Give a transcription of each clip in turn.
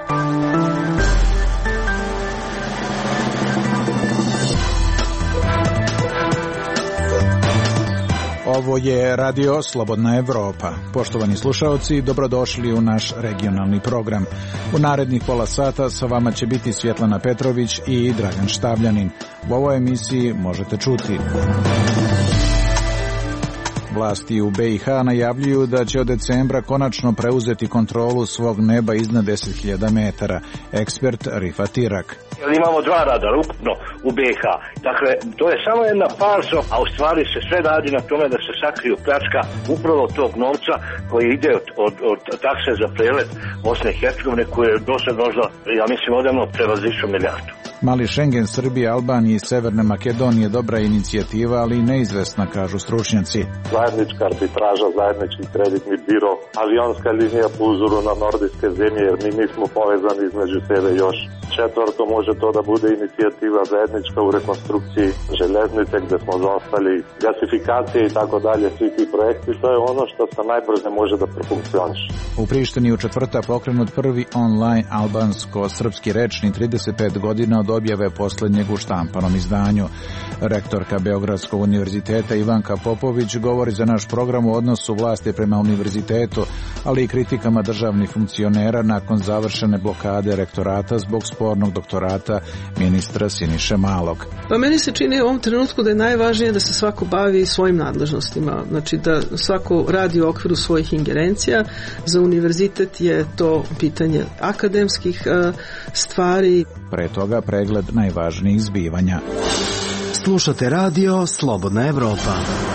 Ovo je Radio Slobodna Evropa. Poštovani slušaoci, dobrodošli u naš regionalni program. U narednih pola sata sa vama će biti Svjetlana Petrović i Dragan Štavljanin. U ovoj emisiji možete čuti: vlasti u BiH najavljuju da će od decembra konačno preuzeti kontrolu svog neba iznad 10.000 metara. Ekspert Rifat Irak. Imamo 2 radara ukupno u BiH. Dakle, to je samo jedna falso, a u stvari se sve radi na tome da se sakriju pljačka upravo tog novca koji ide od takse za prelet Bosne i Hercegovine, koje je dosad možda, ja mislim, odavno prevazišao milijardu. Mali Schengen Srbije, Albanije i Severne Makedonije dobra inicijativa, ali i neizvesna, kažu stručnjaci. Zajednička arbitraža, zajednički kreditni biro, avionska linija po uzoru na nordijske zemlje, jer mi nismo povezani između sebe još. Četvrto, može to da bude inicijativa zajednička u rekonstrukciji železnice gdje smo zaostali, gasifikacije i tako dalje, svi ti projekti. To je ono što se najbrže može da profunkcioniše. U Prištini u četvrtak pokrenut prvi online albansko-srpski rečni 35 godina od objave posljednjeg u štampanom izdanju. Rektorka Beogradskog univerziteta Ivanka Popović govori za naš program o odnosu vlasti prema univerzitetu, ali i kritikama državnih funkcionera nakon završene blokade rektorata zbog spornog doktorata ministra Siniše Malog. Pa meni se čini u ovom trenutku da je najvažnije da se svako bavi svojim nadležnostima, znači da svako radi u okviru svojih ingerencija. Za univerzitet je to pitanje akademskih stvari. Pre toga pregled najvažnijih zbivanja. Slušate Radio Slobodna Evropa.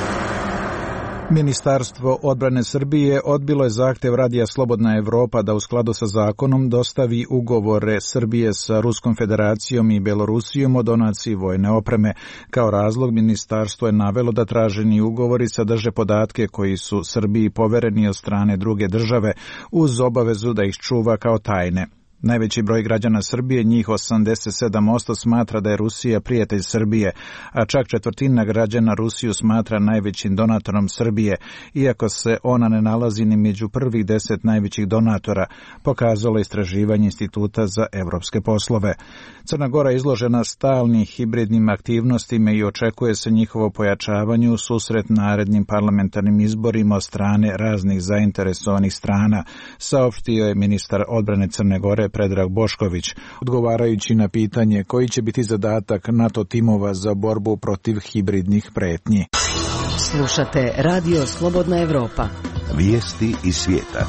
Ministarstvo odbrane Srbije odbilo je zahtev Radija Slobodna Evropa da u skladu sa zakonom dostavi ugovore Srbije sa Ruskom federacijom i Belorusijom o donaciji vojne opreme. Kao razlog ministarstvo je navelo da traženi ugovori sadrže podatke koji su Srbiji povereni od strane druge države uz obavezu da ih čuva kao tajne. Najveći broj građana Srbije, njih 87%, smatra da je Rusija prijatelj Srbije, a čak četvrtina građana Rusiju smatra najvećim donatorom Srbije, iako se ona ne nalazi ni među prvih 10 najvećih donatora, pokazalo istraživanje Instituta za evropske poslove. Crna Gora je izložena stalnim hibridnim aktivnostima i očekuje se njihovo pojačavanje u susret narednim parlamentarnim izborima od strane raznih zainteresovanih strana, saopštio je ministar odbrane Crne Gore Predrag Bošković, odgovarajući na pitanje koji će biti zadatak NATO timova za borbu protiv hibridnih pretnji. Slušate Radio Slobodna Evropa. Vijesti iz svijeta.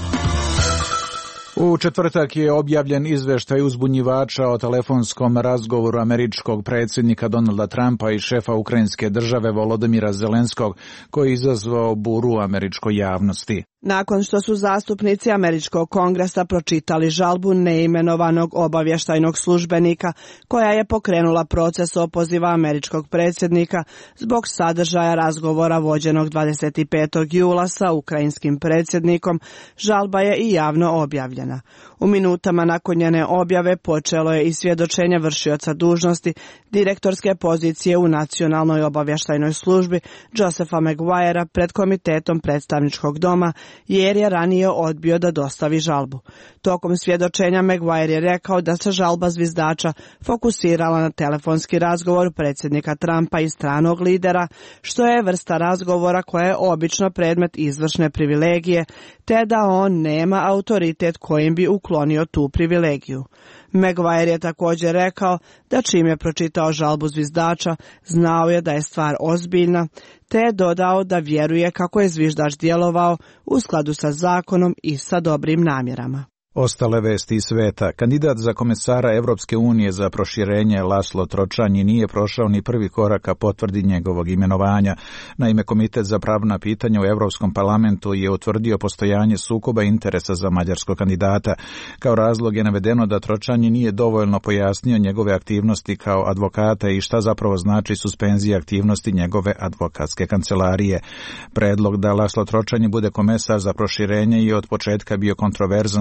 U četvrtak je objavljen izveštaj uzbunjivača o telefonskom razgovoru američkog predsjednika Donalda Trumpa i šefa ukrajinske države Volodymyra Zelenskog, koji je izazvao buru u američkoj javnosti. Nakon što su zastupnici američkog kongresa pročitali žalbu neimenovanog obavještajnog službenika koja je pokrenula proces opoziva američkog predsjednika zbog sadržaja razgovora vođenog 25. jula sa ukrajinskim predsjednikom, žalba je i javno objavljena. U minutama nakon njene objave počelo je i svjedočenje vršioca dužnosti direktorske pozicije u nacionalnoj obavještajnoj službi Josepha Maguirea pred komitetom predstavničkog doma, jer je ranije odbio da dostavi žalbu. Tokom svjedočenja Maguire je rekao da se žalba zviždača fokusirala na telefonski razgovor predsjednika Trumpa i stranog lidera, što je vrsta razgovora koja je obično predmet izvršne privilegije, te da on nema autoritet kojim bi uklonio tu privilegiju. Maguire je također rekao da čim je pročitao žalbu zviždača, znao je da je stvar ozbiljna, te je dodao da vjeruje kako je zviždač djelovao u skladu sa zakonom i sa dobrim namjerama. Ostale vesti iz sveta. Kandidat za komesara Evropske unije za proširenje Laslo Tročanji nije prošao ni prvi korak ka potvrdi njegovog imenovanja. Naime, Komitet za pravna pitanja u Evropskom parlamentu je utvrdio postojanje sukoba interesa za mađarskog kandidata. Kao razlog je navedeno da Tročanji nije dovoljno pojasnio njegove aktivnosti kao advokata i šta zapravo znači suspenzija aktivnosti njegove advokatske kancelarije. Predlog da Laslo Tročanji bude komesar za proširenje je od početka bio kontroverzan zbog njegove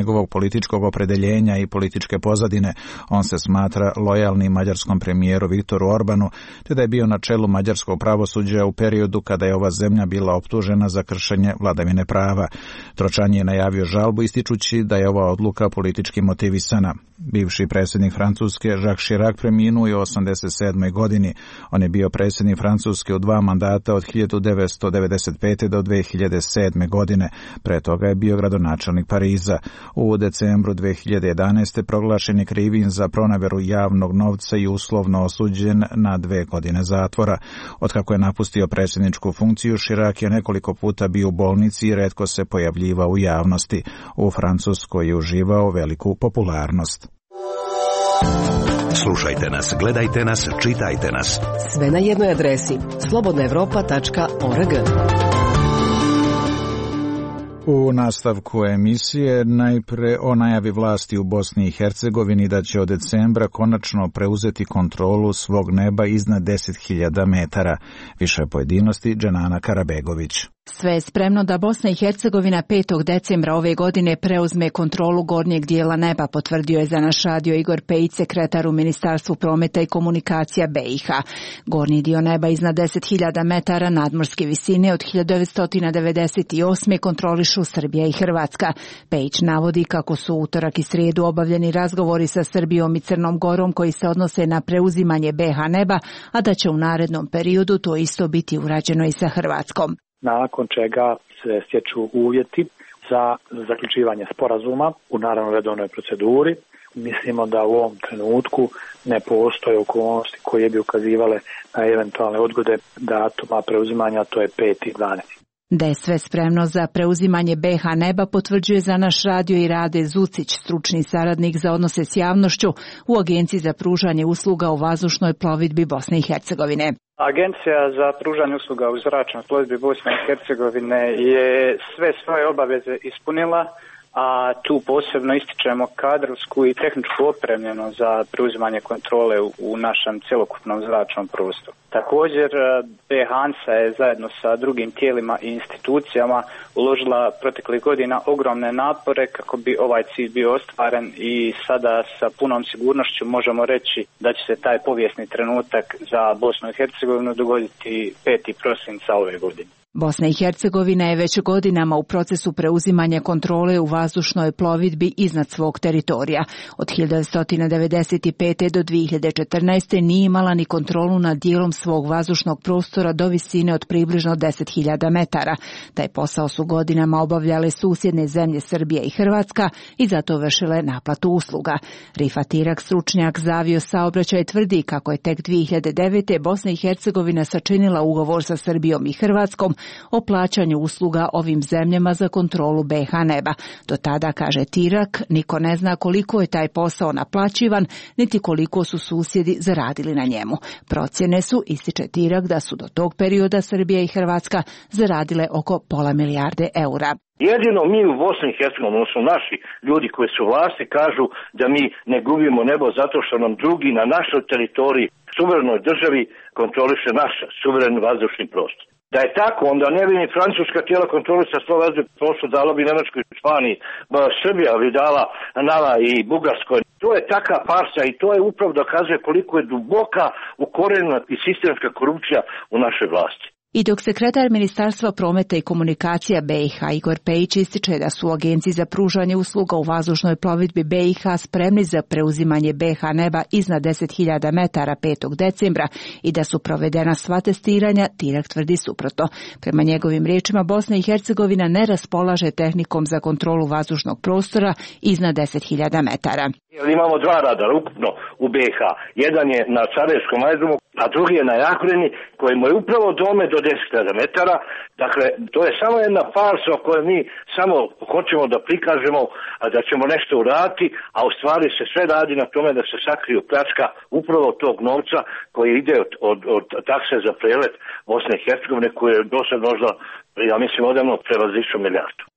njegovog političkog opredeljenja i političke pozadine, on se smatra lojalnim mađarskom premijeru Viktoru Orbanu, te da je bio na čelu mađarskog pravosuđa u periodu kada je ova zemlja bila optužena za kršenje vladavine prava. Tročan je najavio žalbu ističući da je ova odluka politički motivisana. Bivši predsjednik Francuske Jacques Chirac preminuo je u 87. godini. On je bio predsjednik Francuske u 2 mandata od 1995. do 2007. godine. Pre toga je bio gradonačelnik Pariza. U decembru 2011. proglašen je krivim za proneveru javnog novca i uslovno osuđen na 2 godine zatvora. Otkako je napustio predsjedničku funkciju, Chirac je nekoliko puta bio u bolnici i retko se pojavljivao u javnosti. U Francuskoj je uživao veliku popularnost. Slušajte nas, gledajte nas, čitajte nas. Sve na jednoj adresi slobodnaevropa.org. U nastavku emisije najpre o najavi vlasti u Bosni i Hercegovini da će od decembra konačno preuzeti kontrolu svog neba iznad 10.000 metara. Više pojedinosti Dženana Karabegović. Sve je spremno da Bosna i Hercegovina 5. decembra ove godine preuzme kontrolu gornjeg dijela neba, potvrdio je za naš radio Igor Pejić, sekretar u Ministarstvu prometa i komunikacija BiH. Gornji dio neba iznad 10.000 metara nadmorske visine od 1998. kontrolišu Srbija i Hrvatska. Pejić navodi kako su utorak i srijedu obavljeni razgovori sa Srbijom i Crnom Gorom koji se odnose na preuzimanje BiH neba, a da će u narednom periodu to isto biti urađeno i sa Hrvatskom. Nakon čega se stječu uvjeti za zaključivanje sporazuma u naravno redovnoj proceduri. Mislimo da u ovom trenutku ne postoje okolnosti koje bi ukazivale na eventualne odgode datuma preuzimanja, to je 5.12. Da je sve spremno za preuzimanje BiH neba potvrđuje za naš radio i Rade Zucić, stručni saradnik za odnose s javnošću u Agenciji za pružanje usluga u vazdušnoj plovidbi Bosne i Hercegovine. Agencija za pružanje usluga u zračnoj plovidbi Bosne i Hercegovine je sve svoje obaveze ispunila, a tu posebno ističemo kadrovsku i tehničku opremljenost za preuzimanje kontrole u našem cjelokupnom zračnom prostoru. Također, BiH je zajedno sa drugim tijelima i institucijama uložila proteklih godina ogromne napore kako bi ovaj cilj bio ostvaren i sada sa punom sigurnošću možemo reći da će se taj povijesni trenutak za Bosnu i Hercegovinu dogoditi 5. prosinca ove godine. Bosna i Hercegovina je već godinama u procesu preuzimanja kontrole u vazdušnoj plovidbi iznad svog teritorija. Od 1995. do 2014. nije imala ni kontrolu nad dijelom svog vazdušnog prostora do visine od približno 10.000 metara. Taj posao su godinama obavljale susjedne zemlje Srbija i Hrvatska i zato vršile naplatu usluga. Rifat Irak, stručnjak za aviosaobraćaj, tvrdi kako je tek 2009. Bosna i Hercegovina sačinila ugovor sa Srbijom i Hrvatskom o plaćanju usluga ovim zemljama za kontrolu BiH neba. Do tada, kaže Tirak, niko ne zna koliko je taj posao naplaćivan, niti koliko su susjedi zaradili na njemu. Procjene su, ističe Tirak, da su do tog perioda Srbija i Hrvatska zaradile oko $500 milijarde eura. Jedino mi u Bosni i Hercegovini, odnosno naši ljudi koji su vlasti, kažu da mi ne gubimo nebo zato što nam drugi na našoj teritoriji, suverenoj državi, kontroliše naš suvereni vazdušni prostor. Da je tako, onda ne bi ni francuska tijela kontrolisa svoj vazdušni prostor, dala bi Nemačkoj i Španiji, Srbija bi dala nama i Bugarskoj. To je taka farsa i to je upravo dokazuje koliko je duboka ukorenjena i sistemska korupcija u našoj vlasti. I dok sekretar Ministarstva prometa i komunikacija BiH Igor Pejić ističe da su u Agenciji za pružanje usluga u vazdušnoj plovidbi BiH spremni za preuzimanje BiH neba iznad 10.000 metara 5. decembra i da su provedena sva testiranja, Tirak tvrdi suprotno. Prema njegovim riječima, Bosna i Hercegovina ne raspolaže tehnikom za kontrolu vazdušnog prostora iznad 10.000 metara. Imamo 2 radara ukupno u BiH. Jedan je na Sarajevskom aerodromu, a drugi je na Jagodini koji mu je upravo dome do 10.000 metara. Dakle, to je samo jedna farsa o kojoj mi samo hoćemo da prikažemo da ćemo nešto uraditi, a u stvari se sve radi na tome da se sakriju pljačka upravo tog novca koji ide od takse za prelet Bosne i Hercegovine koje je do sad možda, ja mislim, odavno prevazišao milijardu.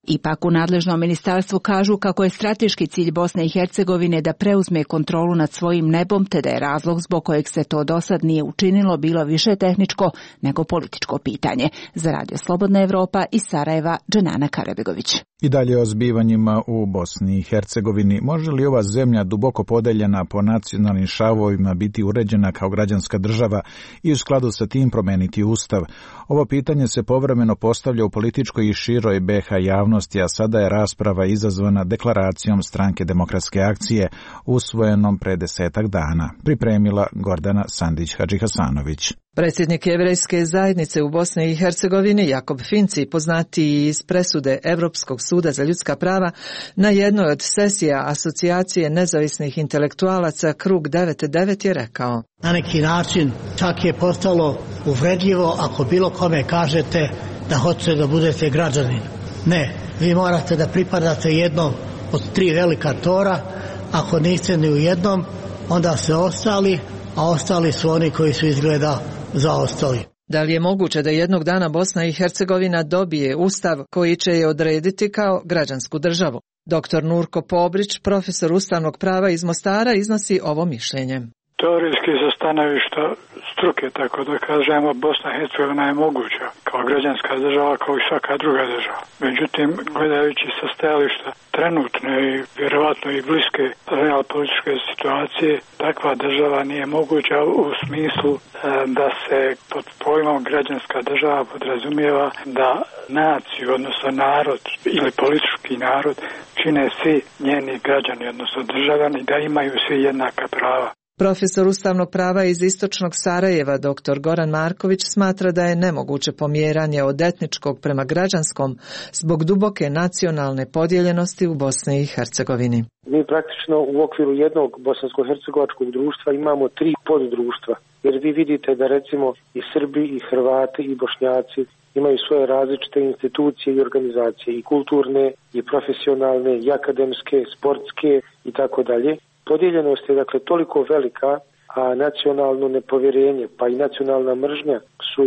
Ipak u nadležnom ministarstvu kažu kako je strateški cilj Bosne i Hercegovine da preuzme kontrolu nad svojim nebom, te da je razlog zbog kojeg se to dosad nije učinilo bilo više tehničko nego političko pitanje. Za Radio Slobodna Evropa iz Sarajeva, Dženana Karabegović. I dalje o zbivanjima u Bosni i Hercegovini. Može li ova zemlja duboko podeljena po nacionalnim šavovima biti uređena kao građanska država i u skladu sa tim promeniti ustav? Ovo pitanje se povremeno postavlja u političkoj i široj BiH javnosti, a sada je rasprava izazvana deklaracijom Stranke demokratske akcije usvojenom pre 10 dana. Pripremila Gordana Sandić-Hadžihasanović. Predsjednik Jevrejske zajednice u Bosni i Hercegovini Jakob Finci, poznatiji iz presude Europskog suda za ljudska prava, na jednoj od sesija Asocijacije nezavisnih intelektualaca Krug 99 je rekao: Na neki način čak je postalo uvredljivo ako bilo kome kažete da hoćete da budete građanin. Ne, vi morate da pripadate jednom od 3 velika tora, ako niste ni u jednom, onda ste ostali, a ostali su oni koji su izgleda zaostali. Da li je moguće da jednog dana Bosna i Hercegovina dobije ustav koji će je odrediti kao građansku državu? Dr. Nurko Pobrić, profesor ustavnog prava iz Mostara, iznosi ovo mišljenje. Teorijski sa stanovišta struke, tako da kažemo, Bosna i Hercegovina je moguća kao građanska država, kao i svaka druga država. Međutim, gledajući sa stajališta trenutne i vjerovatno i bliske realpolitičke situacije, takva država nije moguća u smislu da se pod pojmom građanska država podrazumijeva da naciju, odnosno narod ili politički narod, čine svi njeni građani, odnosno državljani, da imaju svi jednaka prava. Profesor ustavnog prava iz istočnog Sarajeva, dr. Goran Marković, smatra da je nemoguće pomjeranje od etničkog prema građanskom zbog duboke nacionalne podijeljenosti u Bosni i Hercegovini. Mi praktično u okviru jednog bosansko-hercegovačkog društva imamo 3 poddruštva, jer vi vidite da recimo i Srbi, i Hrvati, i Bošnjaci imaju svoje različite institucije i organizacije, i kulturne, i profesionalne, i akademske, sportske i tako dalje. Podijeljenost je dakle toliko velika, a nacionalno nepovjerenje pa i nacionalna mržnja su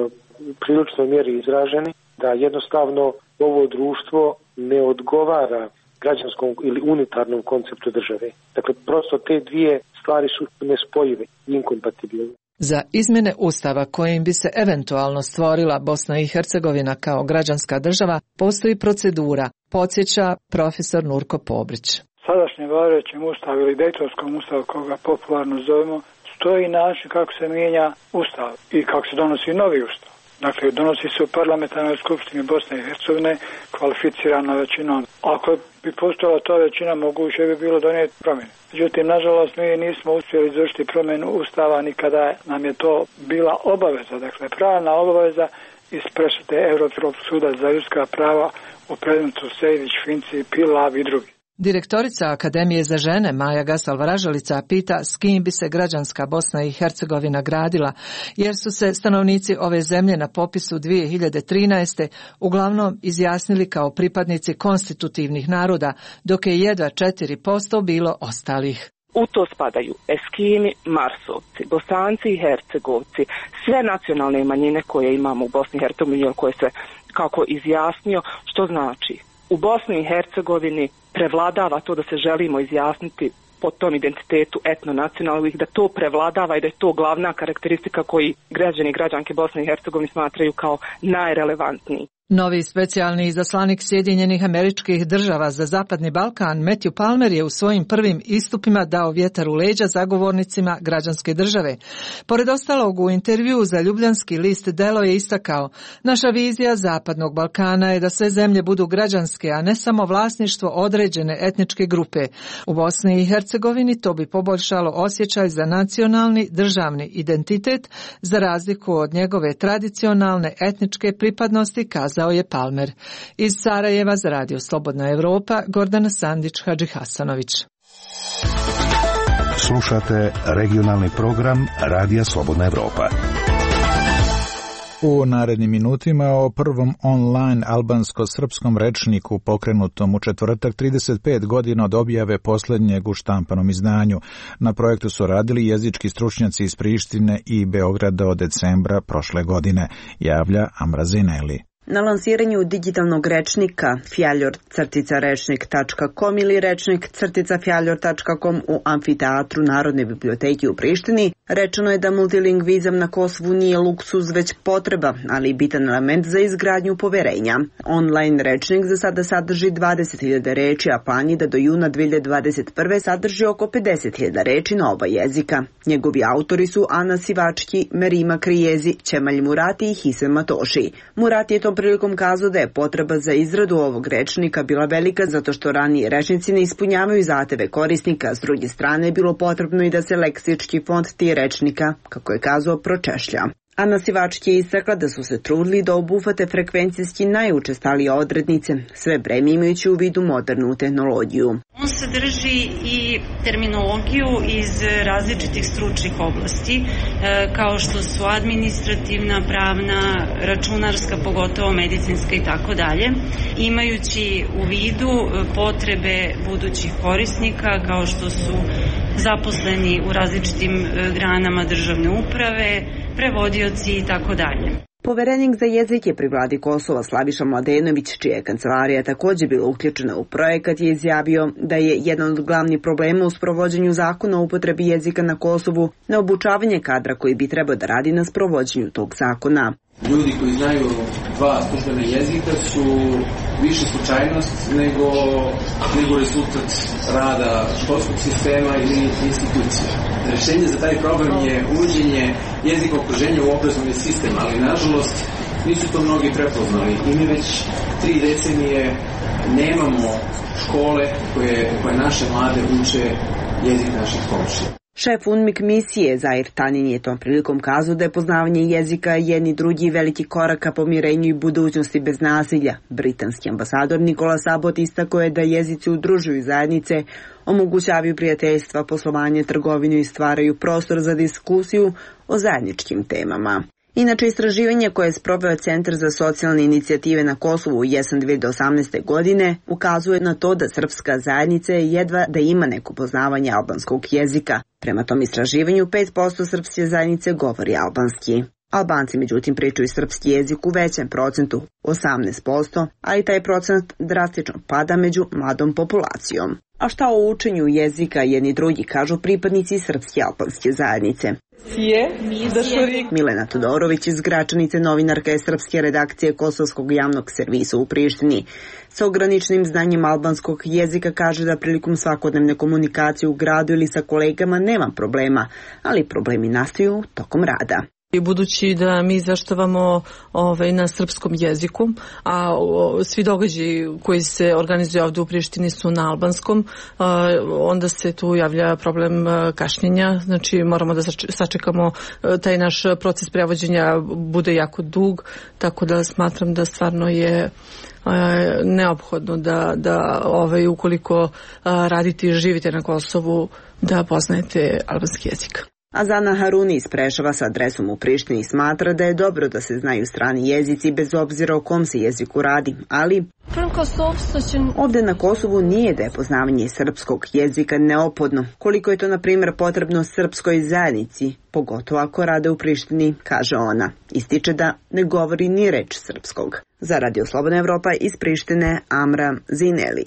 u priličnoj mjeri izraženi, da jednostavno ovo društvo ne odgovara građanskom ili unitarnom konceptu države. Dakle, prosto te dvije stvari su nespojive i inkompatibilne. Za izmjene ustava kojim bi se eventualno stvorila Bosna i Hercegovina kao građanska država postoji procedura, podsjeća profesor Nurko Pobrić. Sadašnjem važećem ustavu ili Dejtonskom ustavu, koga popularno zovemo, stoji način kako se mijenja ustav i kako se donosi novi ustav. Dakle, donosi se u parlamentarnoj skupštini Bosne i Hercegovine kvalificirana većinom. Ako bi postojala ta većina, moguće bi bilo donijeti promjene. Međutim, nažalost, mi nismo uspjeli izvršiti promjenu ustava nikada nam je to bila obaveza. Dakle, pravna obaveza iz presude Europskog suda za ljudska prava u predmetu Sejdić, Finci, Pilav i drugi. Direktorica Akademije za žene Maja Gasal-Varažalica pita s kim bi se građanska Bosna i Hercegovina gradila, jer su se stanovnici ove zemlje na popisu 2013. uglavnom izjasnili kao pripadnici konstitutivnih naroda, dok je jedva 4% bilo ostalih. U to spadaju Eskimi, Marsovci, Bosanci i Hercegovci, sve nacionalne manjine koje imamo u Bosni i Hercegovini, koje se kako izjasnio, što znači u Bosni i Hercegovini prevladava to da se želimo izjasniti po tom identitetu etnonacionalnih, da to prevladava i da je to glavna karakteristika koji građani i građanke Bosne i Hercegovine smatraju kao najrelevantniji. Novi specijalni izaslanik Sjedinjenih Američkih Država za Zapadni Balkan Matthew Palmer je u svojim prvim istupima dao vjetar u leđa zagovornicima građanske države. Pored ostalog, u intervjuu za ljubljanski list Delo je istakao: naša vizija Zapadnog Balkana je da sve zemlje budu građanske, a ne samo vlasništvo određene etničke grupe. U Bosni i Hercegovini to bi poboljšalo osjećaj za nacionalni državni identitet, za razliku od njegove tradicionalne etničke pripadnosti, kazao je Palmer. Iz Sarajeva za Radio Slobodna Evropa, Gordana Sandić-Hadžihasanović. Slušate regionalni program Radija Slobodna Evropa. U narednim minutima o prvom online albansko-srpskom rečniku pokrenutom u četvrtak 35 godina od objave posljednjeg u štampanom izdanju. Na projektu su radili jezički stručnjaci iz Prištine i Beograda od decembra prošle godine, javlja Amra Zineli. Na lansiranju digitalnog rečnika fjaljor-rečnik.com ili rečnik-fjaljor.com u amfiteatru Narodne biblioteke u Prištini rečeno je da multilingvizam na Kosovu nije luksuz već potreba, ali i bitan element za izgradnju poverenja. Online rečnik za sada sadrži 20.000 reči, a plan je da do juna 2021. sadrži oko 50.000 reči na oba jezika. Njegovi autori su Ana Sivački, Merima Krijezi, Ćemalj Murati i Hisem Matoši. Murati je tom prilikom kazao da je potreba za izradu ovog rečnika bila velika zato što ranije rečnici ne ispunjavaju zahteve korisnika, s druge strane je bilo potrebno i da se leksički fond tih rečnika, kako je kazao, pročešlja. Ana Sivački je istakla da su se trudili da obuhvate frekvencijski najučestalije odrednice, sve vreme imajući u vidu modernu tehnologiju. On sadrži i terminologiju iz različitih stručnih oblasti, kao što su administrativna, pravna, računarska, pogotovo medicinska i tako dalje, imajući u vidu potrebe budućih korisnika, kao što su zaposleni u različitim granama državne uprave, prevodioci i tako dalje. Poverenik za jezik je pri vladi Kosova Slaviša Mladenović, čija je kancelarija također bila uključena u projekat, je izjavio da je jedan od glavnih problema u sprovođenju zakona o upotrebi jezika na Kosovu neobučavanje kadra koji bi trebao da radi na sprovođenju tog zakona. Ljudi koji znaju dva službena jezika su više slučajnost nego rezultat rada školskog sistema ili institucija. Rešenje za taj problem je uvođenje jezika okruženja u obrazovni sistem, ali nažalost nisu to mnogi prepoznali i mi već 3 decenije nemamo škole koje naše mlade uče jezik naših komšija. Šef UNMIK misije Zahir Tanin je tom prilikom kazao da je poznavanje jezika jedni drugi veliki korak ka pomirenju i budućnosti bez nasilja. Britanski ambasador Nikola Sabot istakao je da jezici udružuju zajednice, omogućavaju prijateljstva, poslovanje, trgovinu i stvaraju prostor za diskusiju o zajedničkim temama. Inače, istraživanje koje je sproveo Centar za socijalne inicijative na Kosovu u jesen 2018. godine ukazuje na to da srpska zajednica jedva da ima neko poznavanje albanskog jezika. Prema tom istraživanju 5% srpske zajednice govori albanski. Albanci međutim pričaju srpski jezik u većem procentu, 18%, ali taj procent drastično pada među mladom populacijom. A šta o učenju jezika jedni drugi kažu pripadnici srpske albanske zajednice? Milena Todorović iz Gračanice, novinarka je srpske redakcije Kosovskog javnog servisa u Prištini. Sa ograničenim znanjem albanskog jezika kaže da prilikom svakodnevne komunikacije u gradu ili sa kolegama nema problema, ali problemi nastaju tokom rada. I budući da mi izveštavamo na srpskom jeziku, a svi događaji koji se organizuju ovdje u Prištini su na albanskom, onda se tu javlja problem kašnjenja, znači moramo da sačekamo taj naš proces prevođenja bude jako dug, tako da smatram da stvarno je neophodno da ukoliko radite i živite na Kosovu da poznajete albanski jezik. Azana Haruni iz Preševa sa adresom u Prištini smatra da je dobro da se znaju strani jezici bez obzira o kom se jeziku radi, ali ovdje na Kosovu nije da je poznavanje srpskog jezika neophodno, koliko je to na primjer potrebno srpskoj zajednici, pogotovo ako rade u Prištini, kaže ona. Ističe da ne govori ni reč srpskog. Za Radio Slobodna Evropa iz Prištine, Amra Zineli.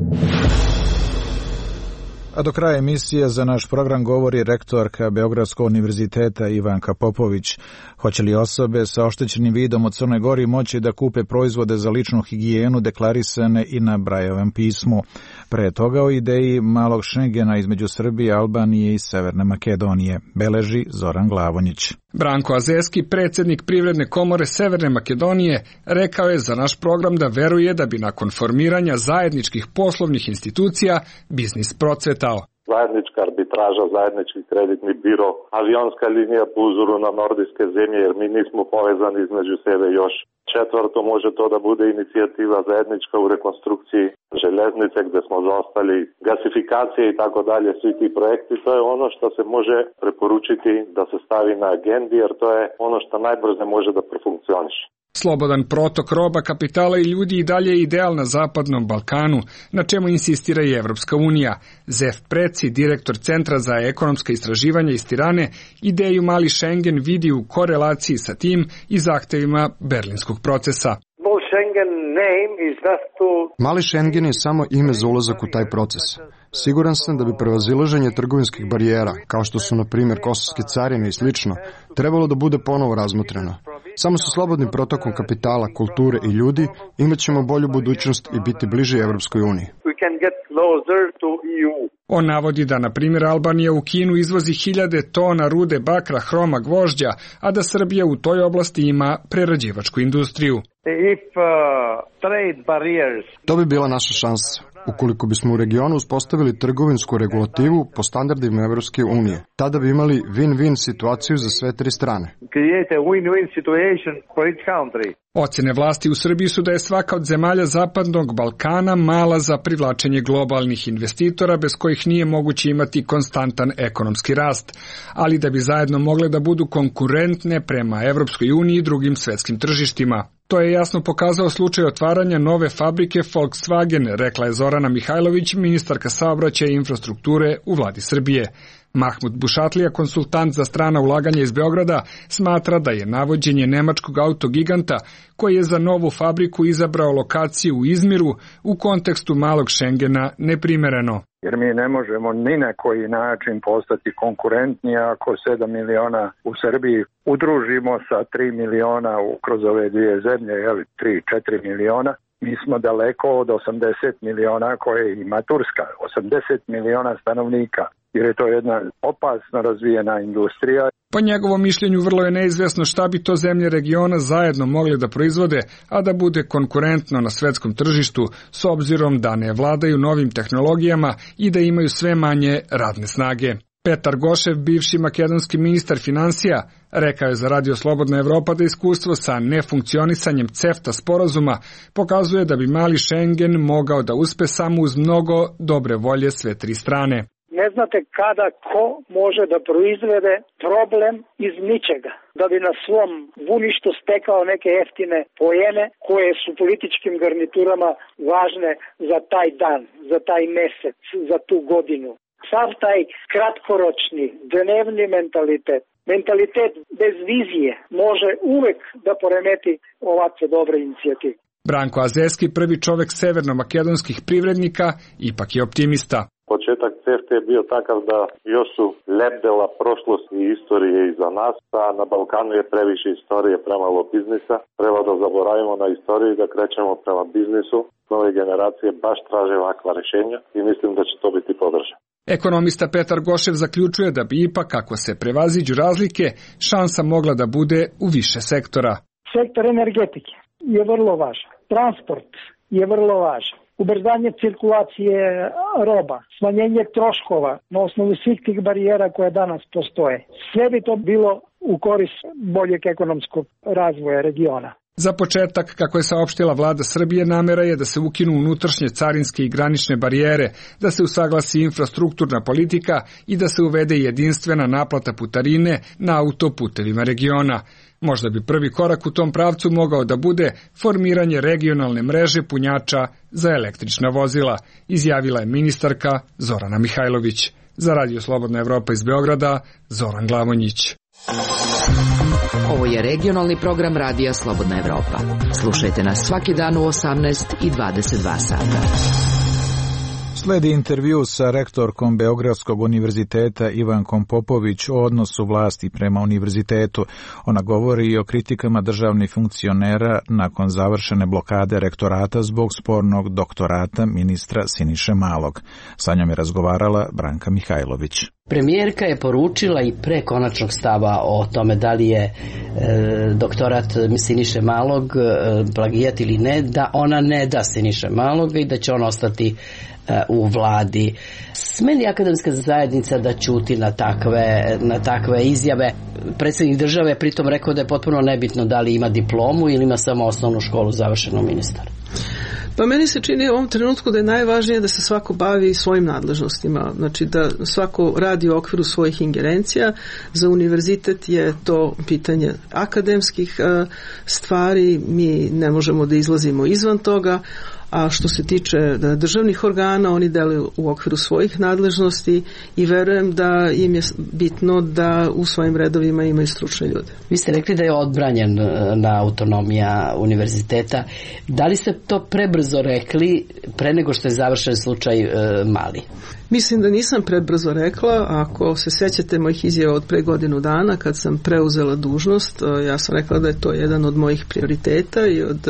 A do kraja emisije za naš program govori rektorka Beogradskog univerziteta Ivanka Popović. Hoće li osobe sa oštećenim vidom u Crnoj Gori moći da kupe proizvode za ličnu higijenu deklarisane i na Brajevom pismu? Pre toga o ideji malog Šengena između Srbije, Albanije i Severne Makedonije, beleži Zoran Glavonjić. Branko Azeski, predsjednik Privredne komore Severne Makedonije, rekao je za naš program da veruje da bi nakon formiranja zajedničkih poslovnih institucija biznis procvetao. Zajednička arbitraža, zajednički kreditni biro, avionska linija po uzoru na nordijske zemlje, jer mi nismo povezani između sebe još. Četvrto, može to da bude inicijativa zajednička u rekonstrukciji železnice gdje smo zaostali, gasifikacije i tako dalje, svi ti projekti. To je ono što se može preporučiti da se stavi na agendi, jer to je ono što najbrže može da profunkcioniše. Slobodan protok roba, kapitala i ljudi i dalje je ideal na Zapadnom Balkanu, na čemu insistira i Evropska unija. Zef Preci, direktor Centra za ekonomska istraživanja iz Tirane, ideju mali Schengen vidi u korelaciji sa tim i zahtevima berlinskog procesa. Mali Schengen je samo ime za ulazak u taj proces. Siguran sam da bi prevazilaženje trgovinskih barijera, kao što su na primjer kosovske carine i slično, trebalo da bude ponovo razmotreno. Samo sa slobodnim protokom kapitala, kulture i ljudi imat ćemo bolju budućnost i biti bliži Evropskoj uniji. On navodi da, na primjer, Albanija u Kinu izvozi 1000 tona rude bakra, hroma, gvožđa, a da Srbija u toj oblasti ima prerađivačku industriju. To bi bila naša šansa. Ukoliko bismo u regionu uspostavili trgovinsku regulativu po standardima Evropske unije, tada bi imali win-win situaciju za sve tri strane. Ocjene vlasti u Srbiji su da je svaka od zemalja Zapadnog Balkana mala za privlačenje globalnih investitora bez kojih nije moguće imati konstantan ekonomski rast, ali da bi zajedno mogle da budu konkurentne prema Evropskoj uniji i drugim svetskim tržištima. To je jasno pokazao slučaj otvaranja nove fabrike Volkswagen, rekla je Zorana Mihajlović, ministarka saobraćaja i infrastrukture u vladi Srbije. Mahmud Bušatlija, konsultant za strana ulaganja iz Beograda, smatra da je navođenje nemačkog autogiganta, koji je za novu fabriku izabrao lokaciju u Izmiru, u kontekstu malog Schengena neprimereno. Jer mi ne možemo ni na koji način postati konkurentni ako 7 miliona u Srbiji udružimo sa 3 miliona kroz ove dvije zemlje, 3-4 miliona. Mi smo daleko od 80 miliona koje ima Turska, 80 miliona stanovnika, jer je to jedna opasno razvijena industrija. Po njegovom mišljenju vrlo je neizvjesno šta bi to zemlje regiona zajedno mogli da proizvode, a da bude konkurentno na svetskom tržištu, s obzirom da ne vladaju novim tehnologijama i da imaju sve manje radne snage. Petar Gošev, bivši makedonski ministar finansija, rekao je za Radio Slobodna Evropa da iskustvo sa nefunkcionisanjem CEFTA sporazuma pokazuje da bi mali Schengen mogao da uspe samo uz mnogo dobre volje sve tri strane. Ne znate kada ko može da proizvede problem iz ničega, da bi na svom vuništu stekao neke jeftine poene koje su političkim garniturama važne za taj dan, za taj mesec, za tu godinu. Sav taj kratkoročni, dnevni mentalitet bez vizije može uvek da poremeti ovakve dobre inicijative. Branko Azeski, prvi čovek severno-makedonskih privrednika, ipak je optimista. Početak CEFTA je bio takav da još su lebdela prošlost i istorije iza nas, a na Balkanu je previše istorije, premalo biznisa. Treba da zaboravimo na istoriju i da krećemo prema biznisu. Nove generacije baš traže ovakva rešenja i mislim da će to biti podržano. Ekonomista Petar Gošev zaključuje da bi ipak, ako se prevaziđu razlike, šansa mogla da bude u više sektora. Sektor energetike je vrlo važan. Transport je vrlo važan. Ubrzanje cirkulacije roba, smanjenje troškova na osnovu svih tih barijera koje danas postoje. Sve bi to bilo u korist boljeg ekonomskog razvoja regiona. Za početak, kako je saopštila vlada Srbije, namera je da se ukinu unutrašnje carinske i granične barijere, da se usaglasi infrastrukturna politika i da se uvede jedinstvena naplata putarine na autoputevima regiona. Možda bi prvi korak u tom pravcu mogao da bude formiranje regionalne mreže punjača za električna vozila, izjavila je ministarka Zorana Mihajlović. Za Radio Slobodna Evropa iz Beograda, Zoran Glavonjić. Ovo je regionalni program Radija Slobodna Evropa. Slušajte nas svaki dan u 18 i 22 sata. Sledi intervju sa rektorkom Beogradskog univerziteta Ivankom Popović o odnosu vlasti prema univerzitetu. Ona govori i o kritikama državnih funkcionera nakon završene blokade rektorata zbog spornog doktorata ministra Siniše Malog. Sa njom je razgovarala Branka Mihajlović. Premijerka je poručila i pre konačnog stava o tome da li je doktorat Siniše Malog plagijat ili ne, da ona ne da Siniše Maloga i da će on ostati u vladi. Smeli akademska zajednica da ćuti na takve izjave? Predsjednik države je pritom rekao da je potpuno nebitno da li ima diplomu ili ima samo osnovnu školu završenu ministar. Pa meni se čini u ovom trenutku da je najvažnije da se svako bavi svojim nadležnostima, znači da svako radi u okviru svojih ingerencija. Za univerzitet je to pitanje akademskih stvari, mi ne možemo da izlazimo izvan toga, a što se tiče državnih organa, oni deluju u okviru svojih nadležnosti i verujem da im je bitno da u svojim redovima imaju stručne ljude. Vi ste rekli da je odbranjena autonomija univerziteta. Da li ste to prebrzo rekli pre nego što je završen slučaj Mali? Mislim da nisam prebrzo rekla. Ako se sećate mojih izjava od pre godinu dana kad sam preuzela dužnost, ja sam rekla da je to jedan od mojih prioriteta i od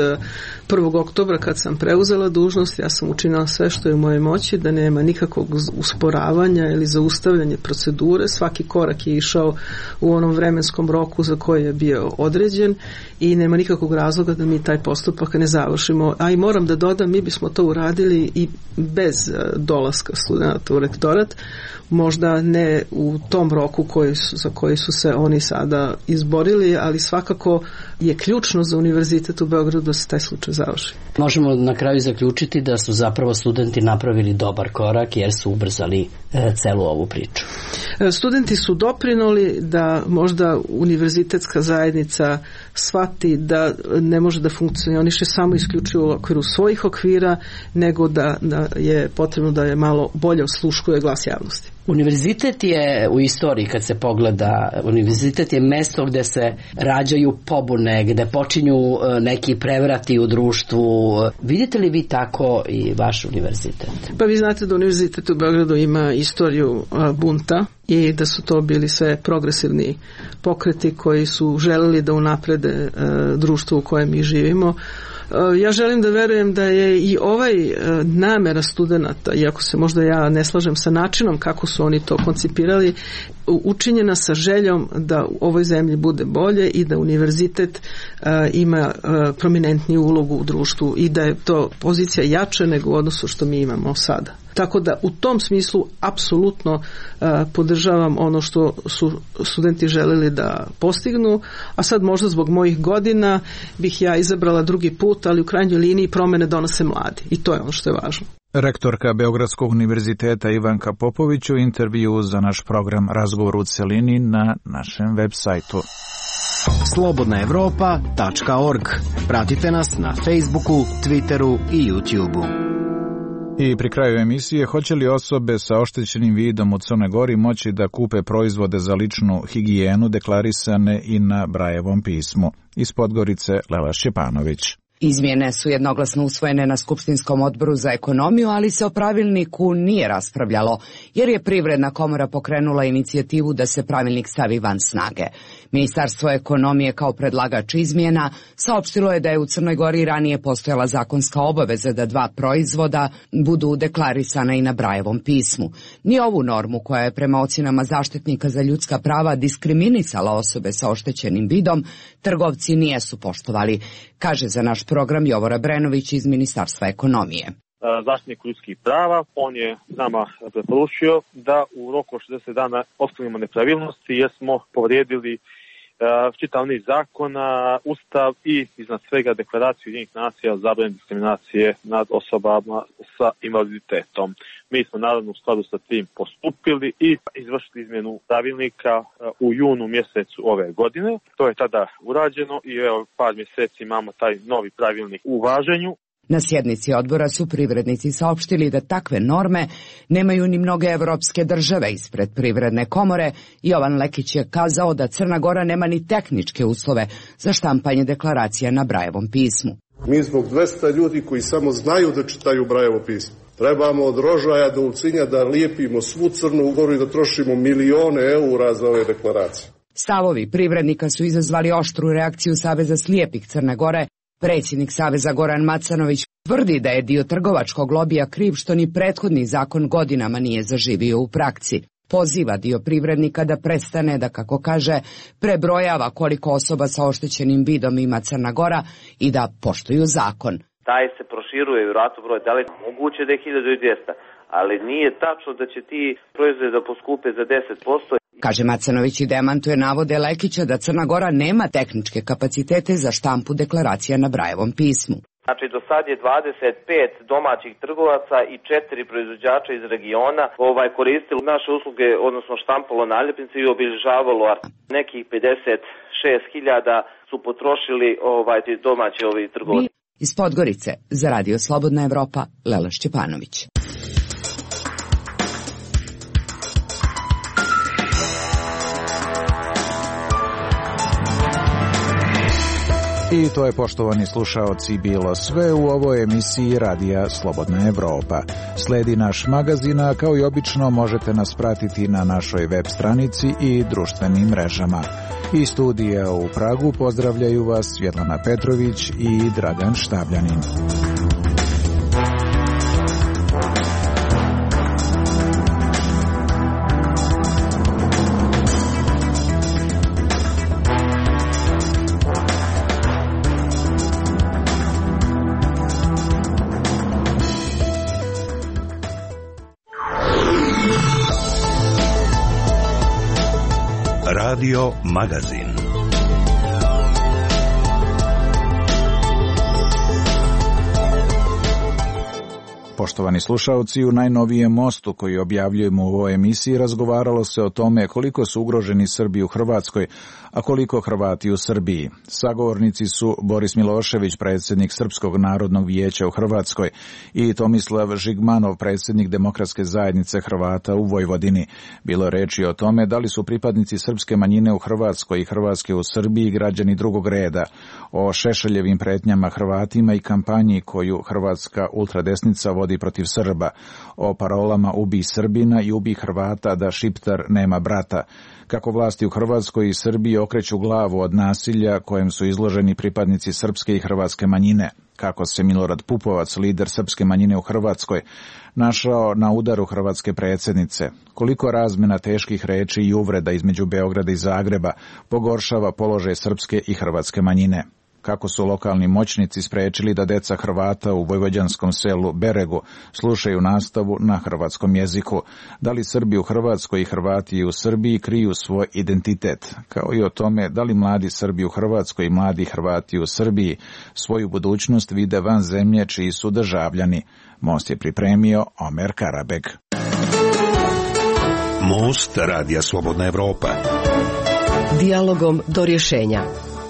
1. oktobra kad sam preuzela dužnost ja sam učinila sve što je u mojoj moći da nema nikakvog usporavanja ili zaustavljanja procedure. Svaki korak je išao u onom vremenskom roku za koji je bio određen i nema nikakvog razloga da mi taj postupak ne završimo. A i moram da dodam, mi bismo to uradili i bez dolaska studenata u rektorat, možda ne u tom roku za koji su se oni sada izborili, ali svakako je ključno za univerzitet u Beogradu da se taj slučaj završi. Možemo na kraju zaključiti da su zapravo studenti napravili dobar korak jer su ubrzali celu ovu priču. Studenti su doprinoli da možda univerzitetska zajednica shvati da ne može da funkcioniše samo isključivo u okviru svojih okvira, nego da je potrebno da je malo bolje osluškuje glas javnosti. Univerzitet je u istoriji, kad se pogleda, univerzitet je mesto gde se rađaju pobune, gde počinju neki prevrati u društvu. Vidite li vi tako i vaš univerzitet? Pa vi znate da univerzitet u Beogradu ima istoriju bunta i da su to bili sve progresivni pokreti koji su želeli da unaprede društvo u kojem mi živimo. Ja želim da verujem da je i ovaj namera studenata, iako se možda ja ne slažem sa načinom kako su oni to koncipirali, učinjena sa željom da u ovoj zemlji bude bolje i da univerzitet ima prominentniju ulogu u društvu i da je to pozicija jača nego u odnosu što mi imamo sada. Tako da u tom smislu apsolutno podržavam ono što su studenti želeli da postignu, a sad možda zbog mojih godina bih ja izabrala drugi put, ali u krajnjoj liniji promene donose mladi i to je ono što je važno. Rektorka Beogradskog univerziteta Ivanka Popović u intervju za naš program Razgovor u celini na našem web sajtu. slobodnaevropa.org. Pratite nas na Facebooku, Twitteru i YouTubeu. I pri kraju emisije, hoće li osobe sa oštećenim vidom u Crnoj Gori moći da kupe proizvode za ličnu higijenu deklarisane i na Brajevom pismu? Iz Podgorice, Lela Šćepanović. Izmjene su jednoglasno usvojene na Skupštinskom odboru za ekonomiju, ali se o pravilniku nije raspravljalo, jer je Privredna komora pokrenula inicijativu da se pravilnik stavi van snage. Ministarstvo ekonomije kao predlagač izmjena saopštilo je da je u Crnoj Gori ranije postojala zakonska obaveza da 2 proizvoda budu deklarisana i na Brajevom pismu. Ni ovu normu, koja je prema ocjenama zaštitnika za ljudska prava diskriminisala osobe sa oštećenim vidom, trgovci nijesu poštovali, kaže za naš program Jovora Brenović iz Ministarstva ekonomije. Zaštitnik ljudskih prava, on je nama preporučio da u roku od 60 dana otklonimo nepravilnosti jer smo povrijedili čitav niz zakona, Ustav i iznad svega Deklaraciju Ujedinjenih nacija o zabrani diskriminacije nad osobama sa invaliditetom. Mi smo naravno u skladu sa tim postupili i izvršili izmjenu pravilnika u junu mjesecu ove godine. To je tada urađeno i evo par mjeseci imamo taj novi pravilnik u važenju. Na sjednici odbora su privrednici saopštili da takve norme nemaju ni mnoge evropske države. Ispred Privredne komore Jovan Lekić je kazao da Crna Gora nema ni tehničke uslove za štampanje deklaracija na Brajevom pismu. Mi zbog 200 ljudi koji samo znaju da čitaju Brajevo pismo trebamo od Rožaja do Ulcinja da lijepimo svu Crnu Goru i da trošimo milione eura za ove deklaracije. Stavovi privrednika su izazvali oštru reakciju Saveza slijepih Crne Gore. Predsjednik Saveza Goran Macanović tvrdi da je dio trgovačkog lobija kriv što ni prethodni zakon godinama nije zaživio u praksi. Poziva dio privrednika da prestane da, kako kaže, prebrojava koliko osoba sa oštećenim vidom ima Crna Gora i da poštuju zakon. Taj se proširuje vjerojatno broj, da li moguće da je 1200, ali nije tačno da će ti proizvodi da poskupe za 10%. Kaže Macanović i demantuje navode Lekića da Crna Gora nema tehničke kapacitete za štampu deklaracija na Brajevom pismu. Znači do sad je 25 domaćih trgovaca i 4 proizvođača iz regiona koristilo naše usluge, odnosno štampalo naljepnice i obilježavalo. Nekih 56.000 su potrošili domaći trgovci. Iz Podgorice za Radio Slobodna Evropa, Lela Šćepanović. I to je, poštovani slušaoci, bilo sve u ovoj emisiji Radija Slobodna Evropa. Sledi naš magazin, a kao i obično možete nas pratiti na našoj web stranici i društvenim mrežama. Iz studija u Pragu pozdravljaju vas Svjetlana Petrović i Dragan Štabljanin. Radio Magazin. Poštovani slušaoci, u najnovijem mostu koji objavljujemo u ovoj emisiji razgovaralo se o tome koliko su ugroženi Srbi u Hrvatskoj, a koliko Hrvati u Srbiji. Sagovornici su Boris Milošević, predsjednik Srpskog narodnog vijeća u Hrvatskoj, i Tomislav Žigmanov, predsjednik Demokratske zajednice Hrvata u Vojvodini. Bilo je reči o tome da li su pripadnici srpske manjine u Hrvatskoj i Hrvatske u Srbiji građani drugog reda, o Šešeljevim pretnjama Hrvatima i kampanji koju hrvatska ultradesnica vodi protiv Srba, o parolama ubi Srbina i ubi Hrvata da Šiptar nema brata, kako vlasti u Hrvatskoj i Srbiji okreću glavu od nasilja kojem su izloženi pripadnici srpske i hrvatske manjine, kako se Milorad Pupovac, lider srpske manjine u Hrvatskoj, našao na udaru hrvatske predsjednice, koliko razmjena teških reči i uvreda između Beograda i Zagreba pogoršava položaj srpske i hrvatske manjine, kako su lokalni moćnici sprečili da deca Hrvata u vojvođanskom selu Beregu slušaju nastavu na hrvatskom jeziku, da li Srbi u Hrvatskoj i Hrvati u Srbiji kriju svoj identitet, kao i o tome da li mladi Srbi u Hrvatskoj i mladi Hrvati u Srbiji svoju budućnost vide van zemlje čiji su državljani. Most je pripremio Omer Karabeg. Most Radija Slobodna Evropa. Dijalogom do rješenja.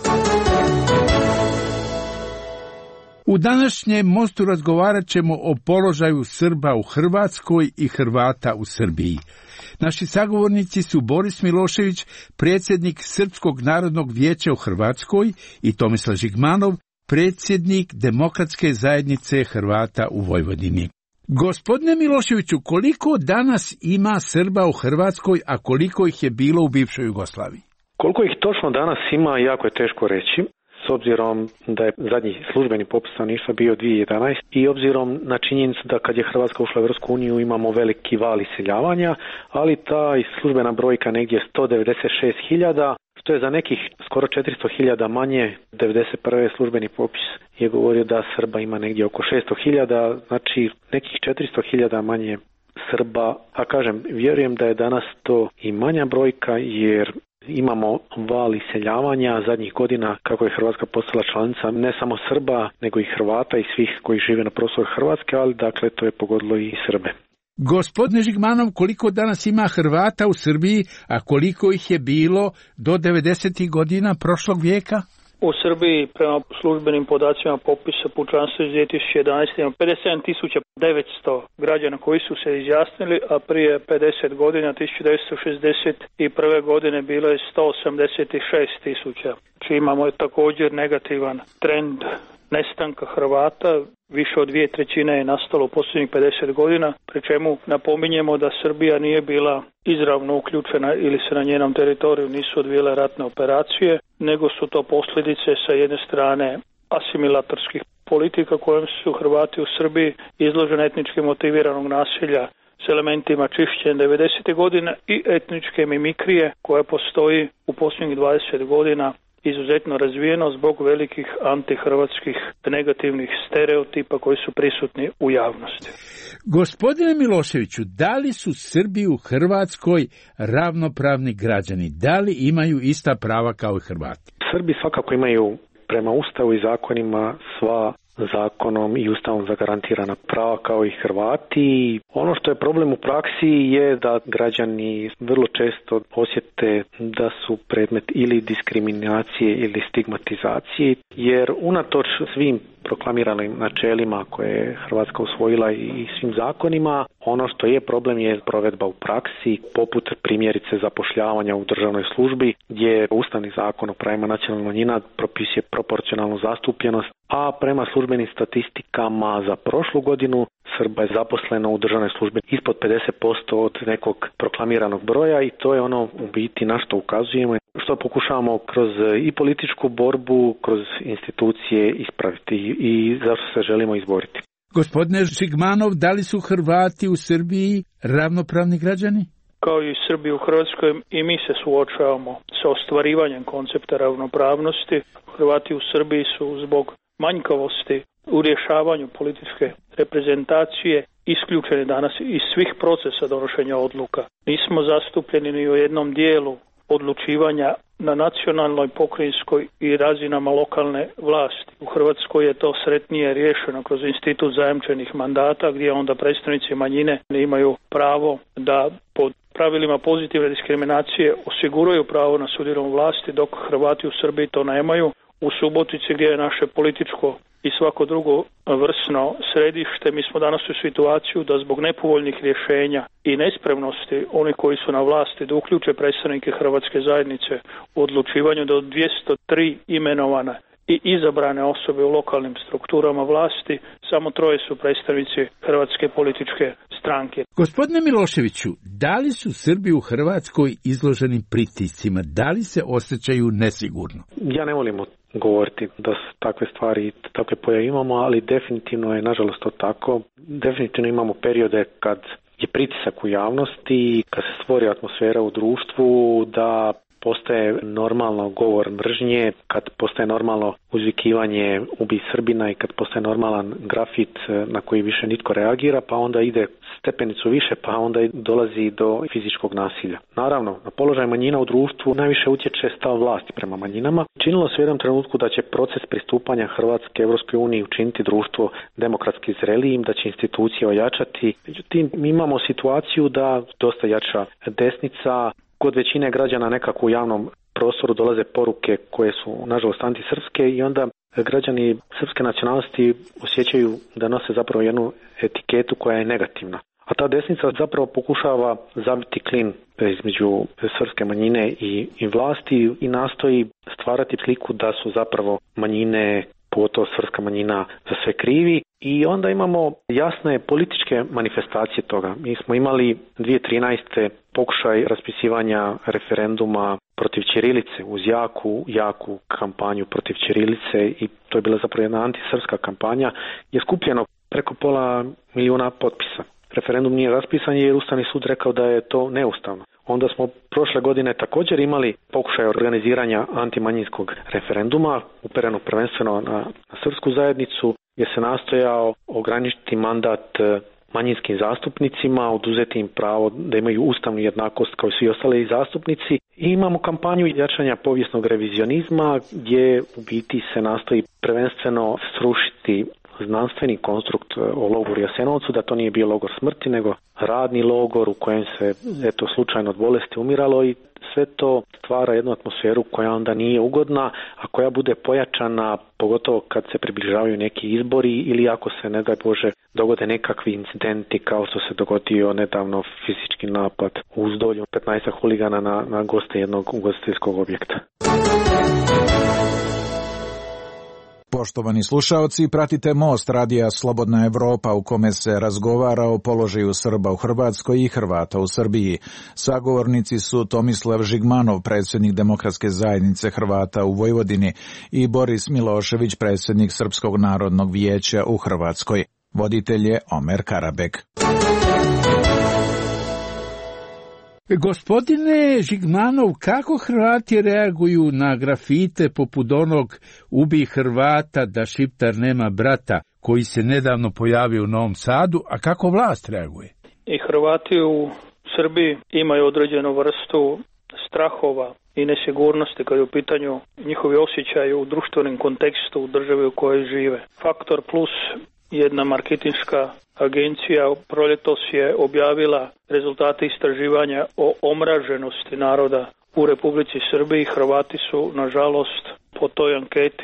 U današnjem mostu razgovarat ćemo o položaju Srba u Hrvatskoj i Hrvata u Srbiji. Naši sagovornici su Boris Milošević, predsjednik Srpskog narodnog vijeća u Hrvatskoj, i Tomislav Žigmanov, predsjednik Demokratske zajednice Hrvata u Vojvodini. Gospodine Miloševiću, koliko danas ima Srba u Hrvatskoj, a koliko ih je bilo u bivšoj Jugoslaviji? Koliko ih točno danas ima, jako je teško reći. S obzirom da je zadnji službeni popis stanovništva bio 2011 i obzirom na činjenicu da kad je Hrvatska ušla u Europsku uniju imamo veliki val iseljavanja, ali ta službena brojka negdje 196.000, što je za nekih skoro 400.000 manje. 91. službeni popis je govorio da Srba ima negdje oko 600.000, znači nekih 400.000 manje Srba, a kažem, vjerujem da je danas to i manja brojka jer imamo val iseljavanja zadnjih godina kako je Hrvatska postala članica ne samo Srba, nego i Hrvata i svih koji žive na prostoru Hrvatske, ali dakle to je pogodilo i Srbe. Gospodine Žigmanov, koliko danas ima Hrvata u Srbiji, a koliko ih je bilo do 90. godina prošlog vijeka? U Srbiji, prema službenim podacima popisa pučanstva iz 2011. ima 57.900 građana koji su se izjasnili, a prije 50 godina, 1961. godine, bilo je 186.000. Znači imamo također negativan trend nestanka Hrvata. Više od 2/3 je nastalo u posljednjih 50 godina, pri čemu napominjemo da Srbija nije bila izravno uključena ili se na njenom teritoriju nisu odvijele ratne operacije, nego su to posljedice sa jedne strane asimilatorskih politika kojom su Hrvati u Srbiji izloženi etnički motiviranog nasilja s elementima čišćenja 90. godina i etničke mimikrije koja postoji u posljednjih 20 godina izuzetno razvijeno zbog velikih antihrvatskih negativnih stereotipa koji su prisutni u javnosti. Gospodine Miloševiću, da li su Srbi u Hrvatskoj ravnopravni građani? Da li imaju ista prava kao i Hrvati? Srbi svakako imaju prema Ustavu i zakonima sva zakonom i Ustavom zagarantirana prava kao i Hrvati. Ono što je problem u praksi je da građani vrlo često osjete da su predmet ili diskriminacije ili stigmatizacije, jer unatoč svim proklamiranim načelima koje je Hrvatska usvojila i svim zakonima. Ono što je problem je provedba u praksi, poput primjerice zapošljavanja u državnoj službi, gdje Ustavni zakon o pravima nacionalnih manjina propisuje proporcionalnu zastupljenost, a prema službenim statistikama za prošlu godinu Srba je zaposleno u državnoj službi ispod 50% od nekog proklamiranog broja i to je ono u biti na što ukazujemo, što pokušavamo kroz i političku borbu, kroz institucije ispraviti i zašto se želimo izboriti. Gospodine Žigmanov, da li su Hrvati u Srbiji ravnopravni građani? Kao i Srbi u Hrvatskoj i mi se suočavamo sa ostvarivanjem koncepta ravnopravnosti. Hrvati u Srbiji su zbog manjkavosti u rješavanju političke reprezentacije isključeni danas iz svih procesa donošenja odluka. Nismo zastupljeni ni u jednom dijelu odlučivanja na nacionalnoj, pokrajinskoj i razinama lokalne vlasti. U Hrvatskoj je to sretnije riješeno kroz institut zajamčenih mandata, gdje onda predstavnici manjine imaju pravo da pod pravilima pozitivne diskriminacije osiguraju pravo na sudjelovanje vlasti, dok Hrvati u Srbiji to nemaju. U Subotici, gdje je naše političko i svako drugo vrsno središte, mi smo danas u situaciju da zbog nepovoljnih rješenja i nespremnosti oni koji su na vlasti da uključe predstavnike Hrvatske zajednice u odlučivanju do 203 imenovane i izabrane osobe u lokalnim strukturama vlasti, samo 3 su predstavnici Hrvatske političke stranke. Gospodine Miloševiću, da li su Srbi u Hrvatskoj izloženi pritiscima? Da li se osjećaju nesigurno? Ja ne volim govoriti da takve stvari, takve pojave imamo, ali definitivno je nažalost to tako. Definitivno imamo periode kad je pritisak u javnosti, kad se stvori atmosfera u društvu, da postaje normalno govor mržnje, kad postaje normalno uzvikivanje ubij Srbina i kad postaje normalan grafit na koji više nitko reagira, pa onda ide stepenicu više, pa onda dolazi do fizičkog nasilja. Naravno, na položaj manjina u društvu najviše utječe stav vlasti prema manjinama. Činilo se u jednom trenutku da će proces pristupanja Hrvatske Europskoj uniji učiniti društvo demokratski zrelijim, da će institucije ojačati. Međutim, mi imamo situaciju da dosta jača desnica. Kod većine građana nekako u javnom prostoru dolaze poruke koje su nažalost antisrpske i onda građani srpske nacionalnosti osjećaju da nose zapravo jednu etiketu koja je negativna. A ta desnica zapravo pokušava zabiti klin između srpske manjine i vlasti i nastoji stvarati sliku da su zapravo manjine, pogotovo srpska manjina, za sve krivi. I onda imamo jasne političke manifestacije toga. Mi smo imali 2013. pokušaj raspisivanja referenduma protiv ćirilice uz jaku kampanju protiv ćirilice i to je bila zapravo jedna antisrpska kampanja. Je skupljeno preko 500.000 potpisa. Referendum nije raspisan jer Ustavni sud rekao da je to neustavno. Onda smo prošle godine također imali pokušaj organiziranja antimanjinskog referenduma, upereno prvenstveno na srpsku zajednicu, gdje se nastojao ograničiti mandat manjinskim zastupnicima, oduzeti im pravo da imaju ustavnu jednakost kao i svi ostali zastupnici. I imamo kampanju jačanja povijesnog revizionizma gdje u biti se nastoji prvenstveno srušiti znanstveni konstrukt o logoru Jasenovcu, da to nije bio logor smrti, nego radni logor u kojem se slučajno od bolesti umiralo i sve to stvara jednu atmosferu koja onda nije ugodna, a koja bude pojačana pogotovo kad se približavaju neki izbori ili ako se, ne daj Bože, dogode nekakvi incidenti kao što se dogodio nedavno fizički napad u Uzdolju 15 huligana na goste jednog ugostiteljskog objekta. Poštovani slušaoci, pratite Most radija Slobodna Evropa u kome se razgovara o položaju Srba u Hrvatskoj i Hrvata u Srbiji. Sagovornici su Tomislav Žigmanov, predsjednik Demokratske zajednice Hrvata u Vojvodini i Boris Milošević, predsjednik Srpskog narodnog vijeća u Hrvatskoj. Voditelj je Omer Karabek. Gospodine Žigmanov, kako Hrvati reaguju na grafite poput onog ubij Hrvata da Šiptar nema brata, koji se nedavno pojavio u Novom Sadu, a kako vlast reaguje? I Hrvati u Srbiji imaju određenu vrstu strahova i nesigurnosti kad je u pitanju njihovi osjećaji u društvenom kontekstu u državi u kojoj žive. Faktor plus, jedna marketinška agencija proljetos je objavila rezultate istraživanja o omraženosti naroda u Republici Srbiji. Hrvati su, nažalost, po toj anketi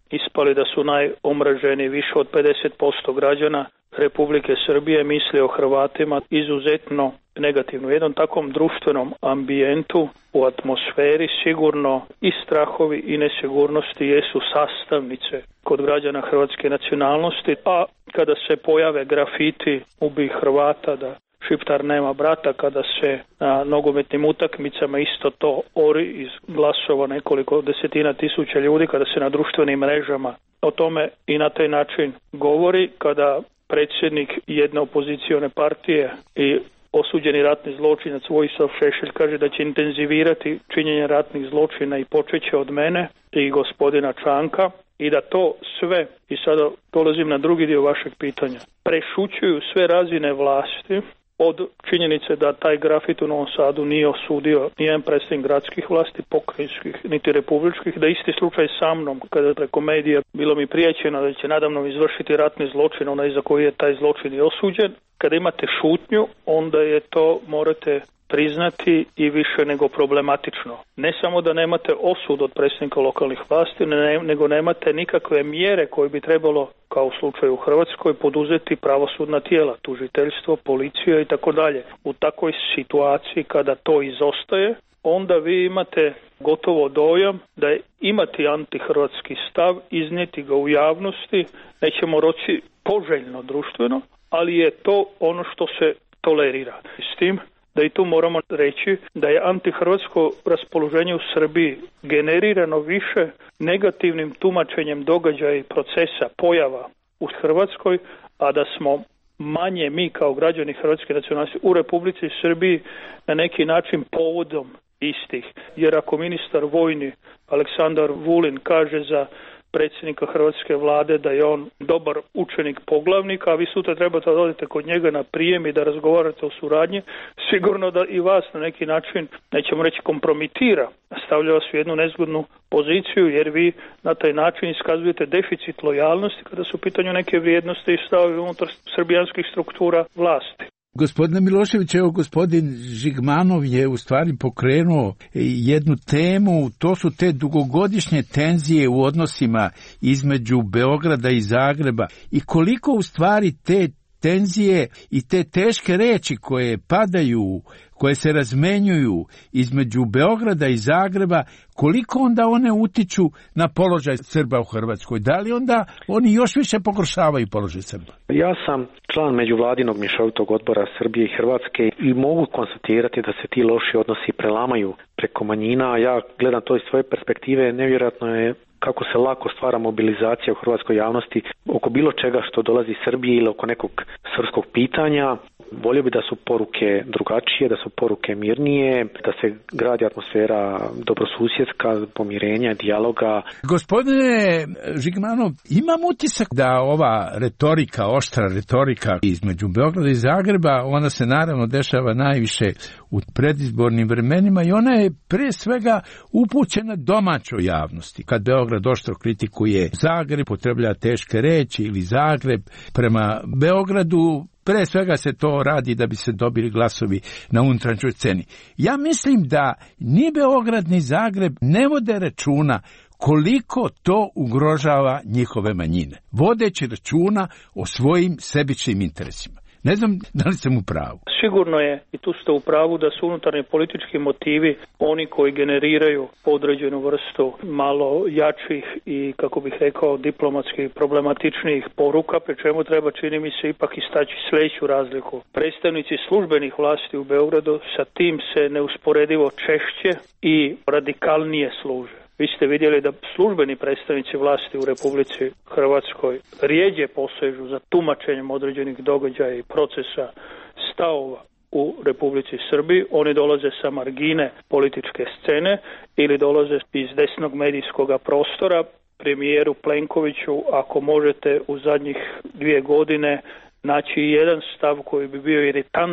ispali da su najomraženiji, više od 50% građana Republike Srbije misli o Hrvatima izuzetno negativno. U jednom takvom društvenom ambijentu, u atmosferi, sigurno i strahovi i nesigurnosti jesu sastavnice kod građana hrvatske nacionalnosti, a kada se pojave grafiti "Ubij Hrvata", da Šiptar nema brata, kada se na nogometnim utakmicama isto to ori iz glasova nekoliko desetina tisuća ljudi, kada se na društvenim mrežama o tome i na taj način govori, kada predsjednik jedne opozicione partije i osuđeni ratni zločinac Vojislav Šešelj kaže da će intenzivirati činjenje ratnih zločina i počeće od mene i gospodina Čanka, i da to sve, i sada dolazim na drugi dio vašeg pitanja, prešućuju sve razine vlasti, od činjenice da taj grafit u Novom Sadu nije osudio nijedan predstavnik gradskih vlasti, pokrajinskih, niti republičkih, da isti slučaj sa mnom, kada preko medija bilo mi prijećeno da će nadamnom izvršiti ratni zločin, onaj za koji je taj zločin i osuđen. Kada imate šutnju, onda je to, morate priznati, i više nego problematično. Ne samo da nemate osud od predsjednika lokalnih vlasti, nego nemate nikakve mjere koje bi trebalo, kao u slučaju u Hrvatskoj, poduzeti pravosudna tijela, tužiteljstvo, policija i tako dalje. U takvoj situaciji kada to izostaje, onda vi imate gotovo dojam da je imati antihrvatski stav, iznijeti ga u javnosti, nećemo reći poželjno društveno, ali je to ono što se tolerira. S tim da i tu moramo reći da je antihrvatsko raspoloženje u Srbiji generirano više negativnim tumačenjem događaja i procesa, pojava u Hrvatskoj, a da smo manje mi kao građani hrvatske nacionalnosti u Republici Srbiji na neki način povodom istih. Jer ako ministar vojni Aleksandar Vulin kaže za predsjednika hrvatske vlade da je on dobar učenik poglavnika, a vi sutra trebate da odete kod njega na prijem i da razgovarate o suradnji, sigurno da i vas na neki način, nećemo reći kompromitira, stavlja vas u jednu nezgodnu poziciju, jer vi na taj način iskazujete deficit lojalnosti kada su u pitanju neke vrijednosti i stavovi unutar srbijanskih struktura vlasti. Gospodine Milošević, evo gospodin Žigmanov je u stvari pokrenuo jednu temu, to su te dugogodišnje tenzije u odnosima između Beograda i Zagreba i koliko u stvari te tenzije i te teške reči koje padaju, koje se razmenjuju između Beograda i Zagreba, koliko onda one utiču na položaj Srba u Hrvatskoj? Da li onda oni još više pogoršavaju položaj Srba? Ja sam član međuvladinog mješovitog odbora Srbije i Hrvatske i mogu konstatirati da se ti loši odnosi prelamaju preko manjina. Ja gledam to iz svoje perspektive, nevjerojatno je kako se lako stvara mobilizacija u hrvatskoj javnosti oko bilo čega što dolazi iz Srbije ili oko nekog srpskog pitanja. Volio bi da su poruke drugačije, da su poruke mirnije, da se gradi atmosfera dobrosusjedska, pomirenja, dijaloga. Gospodine Žigmanov, imam utisak da ova retorika, oštra retorika između Beograda i Zagreba, ona se naravno dešava najviše u predizbornim vremenima i ona je pre svega upućena domaćoj javnosti. Kad Beograd oštro kritikuje Zagreb, potreblja teške reči ili Zagreb prema Beogradu, pre svega se to radi da bi se dobili glasovi na unutrašnjoj sceni. Ja mislim da ni Beograd ni Zagreb ne vode računa koliko to ugrožava njihove manjine, vodeći računa o svojim sebičnim interesima. Ne znam da li sam u pravu. Sigurno je, i tu ste u pravu, da su unutarnji politički motivi oni koji generiraju određenu vrstu malo jačih i, kako bih rekao, diplomatski problematičnijih poruka, pri čemu treba, čini mi se, ipak istaći sljedeću razliku. Predstavnici službenih vlasti u Beogradu sa tim se neusporedivo češće i radikalnije služe. Vi ste vidjeli da službeni predstavnici vlasti u Republici Hrvatskoj rijeđe posežu za tumačenjem određenih događaja i procesa stavova u Republici Srbiji. Oni dolaze sa margine političke scene ili dolaze iz desnog medijskog prostora. Premijeru Plenkoviću, ako možete u zadnjih 2 godine naći jedan stav koji bi bio iritantan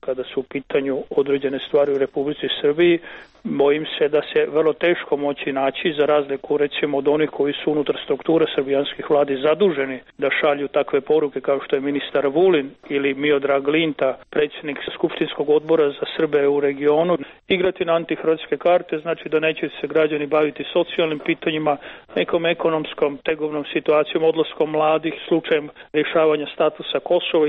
kada su u pitanju određene stvari u Republici Srbiji, bojim se da se vrlo teško moći naći, za razliku recimo od onih koji su unutar strukture srbijanskih vladi zaduženi da šalju takve poruke kao što je ministar Vulin ili Miodrag Linta, predsjednik Skupštinskog odbora za Srbe u regionu. Igrati na antihrvatske karte znači da neće se građani baviti socijalnim pitanjima, nekom ekonomskom, tegovnom situacijom, odlaskom mladih, slučajem rješavanja statusa Kosova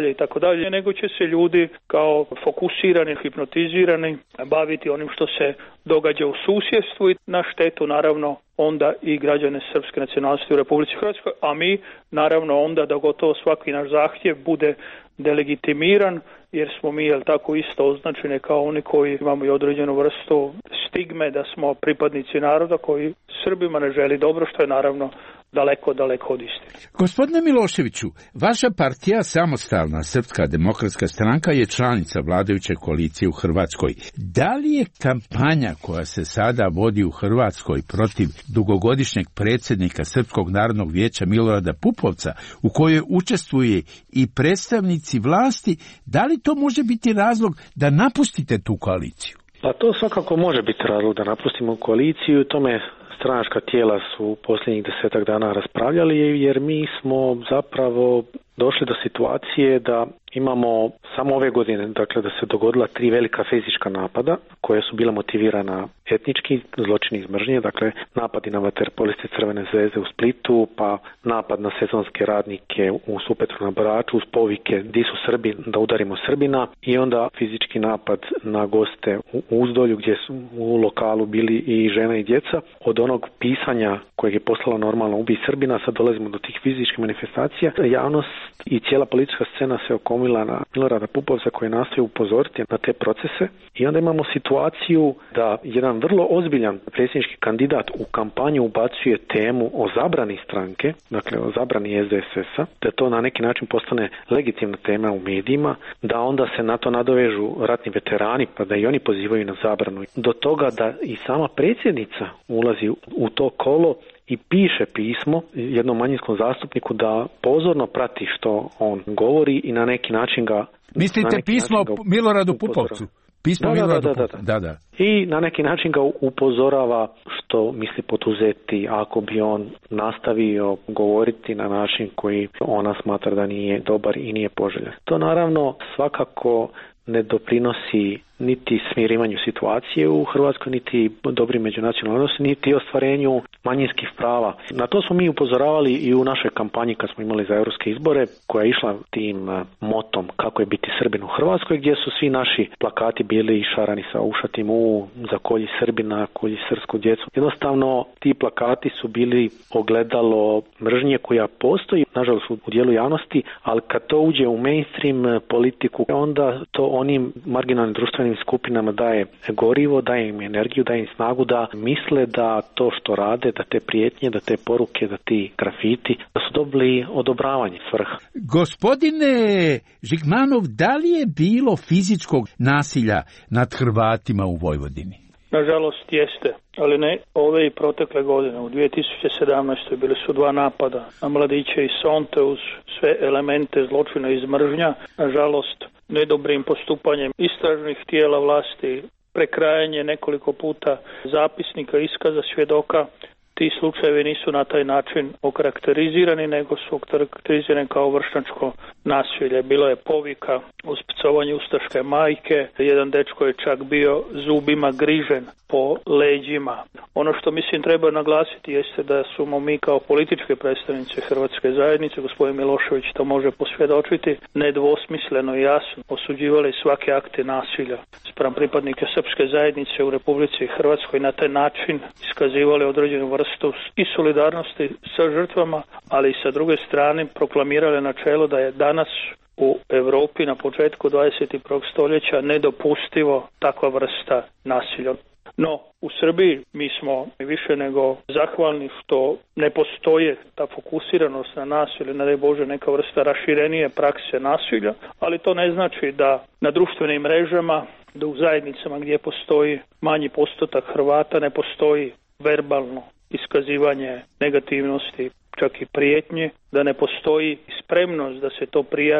itd., nego će se ljudi kao fokusirani, hipnotizirani baviti onim što se događa u susjedstvu i na štetu naravno onda i građane srpske nacionalnosti u Republici Hrvatskoj, a mi naravno onda da gotovo svaki naš zahtjev bude delegitimiran, jer smo mi tako isto označeni kao oni koji imamo i određenu vrstu stigme da smo pripadnici naroda koji Srbima ne želi dobro, što je naravno daleko od istine. Gospodine Miloševiću, vaša partija, Samostalna Srpska demokratska stranka, je članica vladajuće koalicije u Hrvatskoj. Da li je kampanja koja se sada vodi u Hrvatskoj protiv dugogodišnjeg predsjednika Srpskog narodnog vijeća Milorada Pupovca, u kojoj učestvuje i predstavnici vlasti, da li to može biti razlog da napustite tu koaliciju? Pa to svakako može biti razlog da napustimo koaliciju, tome stranačka tijela su posljednjih 10 dana raspravljali, jer mi smo zapravo došli do situacije da imamo samo ove godine, dakle da se dogodila 3 velika fizička napada koja su bila motivirana etnički, zločini iz mržnje, dakle napadi na vaterpoliste Crvene zvezde u Splitu, pa napad na sezonske radnike u Supetru na Braču uz povike di su Srbi, da udarimo Srbina, i onda fizički napad na goste u Uzdolju gdje su u lokalu bili i žena i djeca. Od onog pisanja kojeg je poslalo normalno ubij Srbina, sad dolazimo do tih fizičkih manifestacija. Javnost i cijela politička scena se okomila na Milorada Pupovca koji nastoji upozoriti na te procese, i onda imamo situaciju da jedan vrlo ozbiljan predsjednički kandidat u kampanju ubacuje temu o zabrani stranke, dakle o zabrani SDSS-a, da to na neki način postane legitimna tema u medijima, da onda se na to nadovežu ratni veterani pa da i oni pozivaju na zabranu. Do toga da i sama predsjednica ulazi u to kolo i piše pismo jednom manjinskom zastupniku da pozorno prati što on govori i na neki način ga... Mislite pismo Miloradu Pupovcu? Pismo Miloradu Pupovcu. Da. I na neki način ga upozorava što misli poduzeti ako bi on nastavio govoriti na način koji ona smatra da nije dobar i nije poželjan. To naravno svakako ne doprinosi niti smirivanju situacije u Hrvatskoj, niti dobrim međunacionalnim odnosima, niti ostvarenju manjinskih prava. Na to smo mi upozoravali i u našoj kampanji kad smo imali za europske izbore, koja je išla tim motom kako je biti Srbin u Hrvatskoj, gdje su svi naši plakati bili išarani sa ušatim za kolji Srbina, kolji srpsku djecu. Jednostavno ti plakati su bili ogledalo mržnje koja postoji, nažalost u dijelu javnosti, ali kad to uđe u mainstream politiku, onda to onim marginalnim društvenim skupinama daje gorivo, daje im energiju, daje im snagu da misle da to što rade, da te prijetnje, da te poruke, da ti grafiti, da su dobili odobravanje svrha. Gospodine Žigmanov, da li je bilo fizičkog nasilja nad Hrvatima u Vojvodini? Nažalost jeste, ali ne ove i protekle godine. U 2017. bili su 2 napada na mladiće iz Sonte uz sve elemente zločina iz mržnja. Nažalost, nedobrim postupanjem istražnih tijela vlasti, prekrajanje nekoliko puta zapisnika, iskaza svjedoka, ti slučajevi nisu na taj način okarakterizirani, nego su okarakterizirani kao vršnjačko nasilje. Bilo je povika uz pcovanje ustaške majke, jedan dečko je čak bio zubima grižen po leđima. Ono što mislim treba naglasiti jeste da smo mi kao političke predstavnice Hrvatske zajednice, gospodin Milošević to može posvjedočiti, nedvosmisleno i jasno osuđivali svake akte nasilja spram pripadnike srpske zajednice u Republici Hrvatskoj, na taj način iskazivali određenu vrstu i solidarnosti sa žrtvama, ali i sa druge strane proklamirali načelo da je danas u Europi na početku 21. stoljeća nedopustivo takva vrsta nasilja. No, u Srbiji mi smo više nego zahvalni što ne postoje ta fokusiranost na nasilje, ne daj Bože neka vrsta raširenije prakse nasilja, ali to ne znači da na društvenim mrežama, da u zajednicama gdje postoji manji postotak Hrvata ne postoji verbalno iskazivanje negativnosti, čak i prijetnje, da ne postoji spremnost da se to prijavi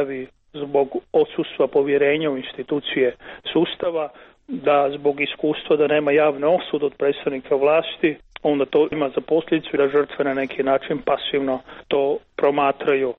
zbog odsustva povjerenja u institucije sustava, da zbog iskustva da nema javne osude od predstavnika vlasti, onda to ima za posljedicu da žrtve na neki način pasivno to promatraju.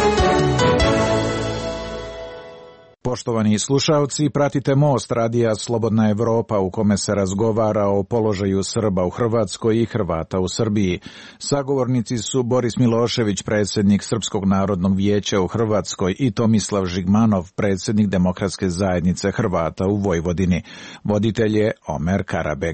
Poštovani slušalci, pratite Most radija Slobodna Evropa u kome se razgovara o položaju Srba u Hrvatskoj i Hrvata u Srbiji. Sagovornici su Boris Milošević, predsjednik Srpskog narodnog vijeća u Hrvatskoj, i Tomislav Žigmanov, predsjednik Demokratske zajednice Hrvata u Vojvodini. Voditelj je Omer Karabek.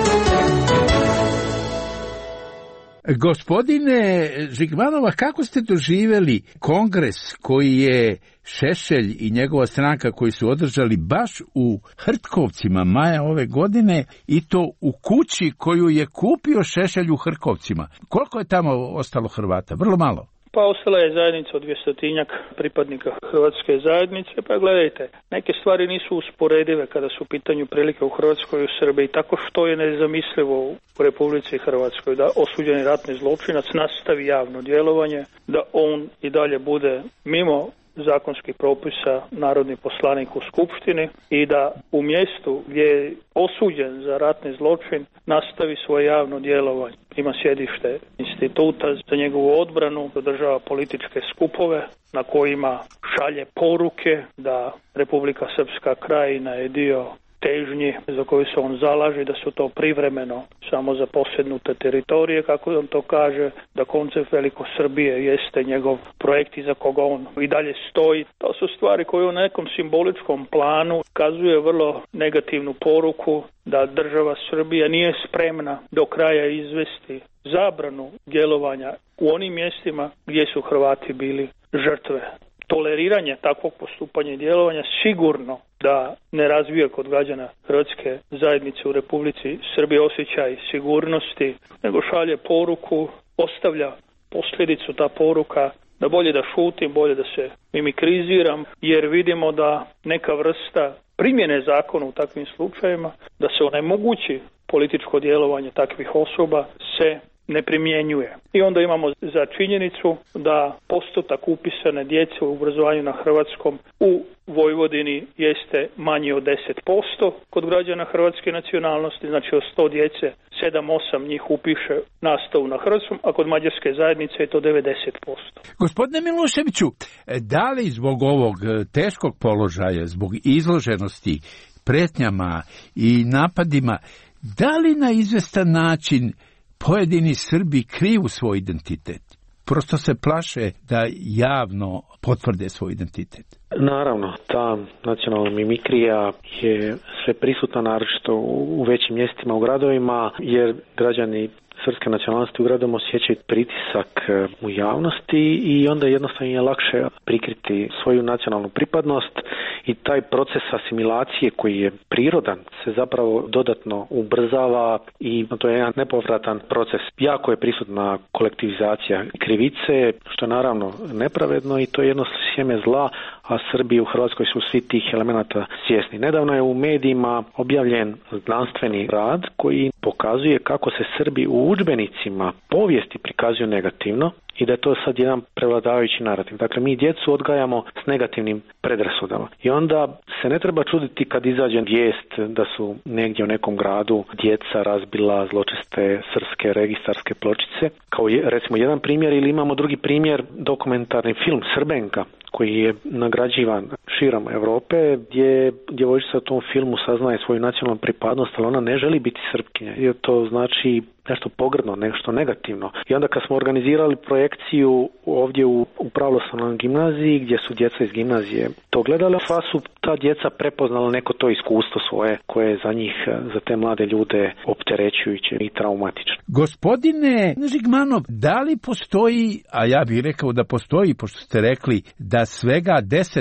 Gospodine Žigmanova, kako ste doživjeli kongres koji je Šešelj i njegova stranka koji su održali baš u Hrtkovcima maja ove godine, i to u kući koju je kupio Šešelj u Hrtkovcima? Koliko je tamo ostalo Hrvata? Vrlo malo. Pa ostala je zajednica od 200-tinjak pripadnika hrvatske zajednice, pa gledajte, neke stvari nisu usporedive kada su u pitanju prilike u Hrvatskoj i u Srbiji, tako što je nezamislivo u Republici Hrvatskoj da osuđeni ratni zločinac nastavi javno djelovanje, da on i dalje bude mimo zakonskih propisa narodni poslanik u Skupštini i da u mjestu gdje je osuđen za ratni zločin nastavi svoje javno djelovanje. Ima sjedište instituta za njegovu odbranu, održava političke skupove na kojima šalje poruke da Republika Srpska krajina je dio težnji za koju se on zalaže, da su to privremeno samo zaposjednute teritorije, kako on to kaže, da koncept Veliko Srbije jeste njegov projekt iza koga on i dalje stoji. To su stvari koje u nekom simboličkom planu kazuje vrlo negativnu poruku da država Srbija nije spremna do kraja izvesti zabranu djelovanja u onim mjestima gdje su Hrvati bili žrtve. Toleriranje takvog postupanja i djelovanja sigurno da ne razvija kod građana hrvatske zajednice u Republici Srbije osjećaj sigurnosti, nego šalje poruku, ostavlja posljedicu ta poruka da bolje da šutim, bolje da se mimikriziram, jer vidimo da neka vrsta primjene zakona u takvim slučajevima, da se onemogući političko djelovanje takvih osoba, se ne primjenjuje. I onda imamo za činjenicu da postotak upisane djece u obrazovanju na hrvatskom u Vojvodini jeste manji od 10% kod građana hrvatske nacionalnosti, znači od 100 djece 7-8 njih upiše nastavu na hrvatskom, a kod mađarske zajednice je to 90%. Gospodine Miloševiću, da li zbog ovog teškog položaja, zbog izloženosti pretnjama i napadima, da li na izvestan način pojedini Srbi kriju svoj identitet? Prosto se plaše da javno potvrde svoj identitet. Naravno, ta nacionalna mimikrija je sve prisutna, naročito u većim mjestima, u gradovima, jer građani srpske nacionalnosti u gradom osjećaju pritisak u javnosti i onda jednostavno je lakše prikriti svoju nacionalnu pripadnost i taj proces asimilacije koji je prirodan se zapravo dodatno ubrzava i to je jedan nepovratan proces. Jako je prisutna kolektivizacija krivice, što je naravno nepravedno i to je jedno sjeme zla, a Srbi u Hrvatskoj su svi tih elemenata svjesni. Nedavno je u medijima objavljen znanstveni rad koji pokazuje kako se Srbi u udžbenicima povijesti prikazuju negativno i da je to sad jedan prevladavajući narativ. Dakle, mi djecu odgajamo s negativnim predrasudama. I onda se ne treba čuditi kad izađe vijest da su negdje u nekom gradu djeca razbila zločeste srpske registarske pločice. Kao recimo jedan primjer, ili imamo drugi primjer, dokumentarni film Srbenka, koji je nagrađivan širom Europe, gdje djevojčica u tom filmu saznaje svoju nacionalnu pripadnost, ali ona ne želi biti Srpkinja, jer to znači nešto pogrdno, nešto negativno. I onda kad smo organizirali projekciju ovdje u pravoslavnoj gimnaziji, gdje su djeca iz gimnazije to gledala, sva su ta djeca prepoznala neko to iskustvo svoje, koje je za njih, za te mlade ljude, opterećujuće i traumatično. Gospodine Žigmanov, da li postoji, a ja bih rekao da postoji, pošto ste rekli da svega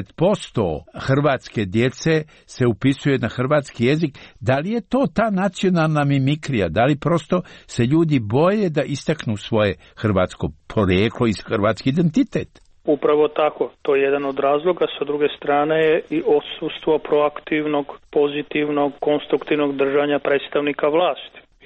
10% hrvatske djece se upisuje na hrvatski jezik, da li je to ta nacionalna mimikrija, da li prosto se ljudi boje da istaknu svoje hrvatsko porijeklo i hrvatski identitet? Upravo tako, to je jedan od razloga, sa druge strane je i odsustvo proaktivnog, pozitivnog, konstruktivnog držanja predstavnika vlasti.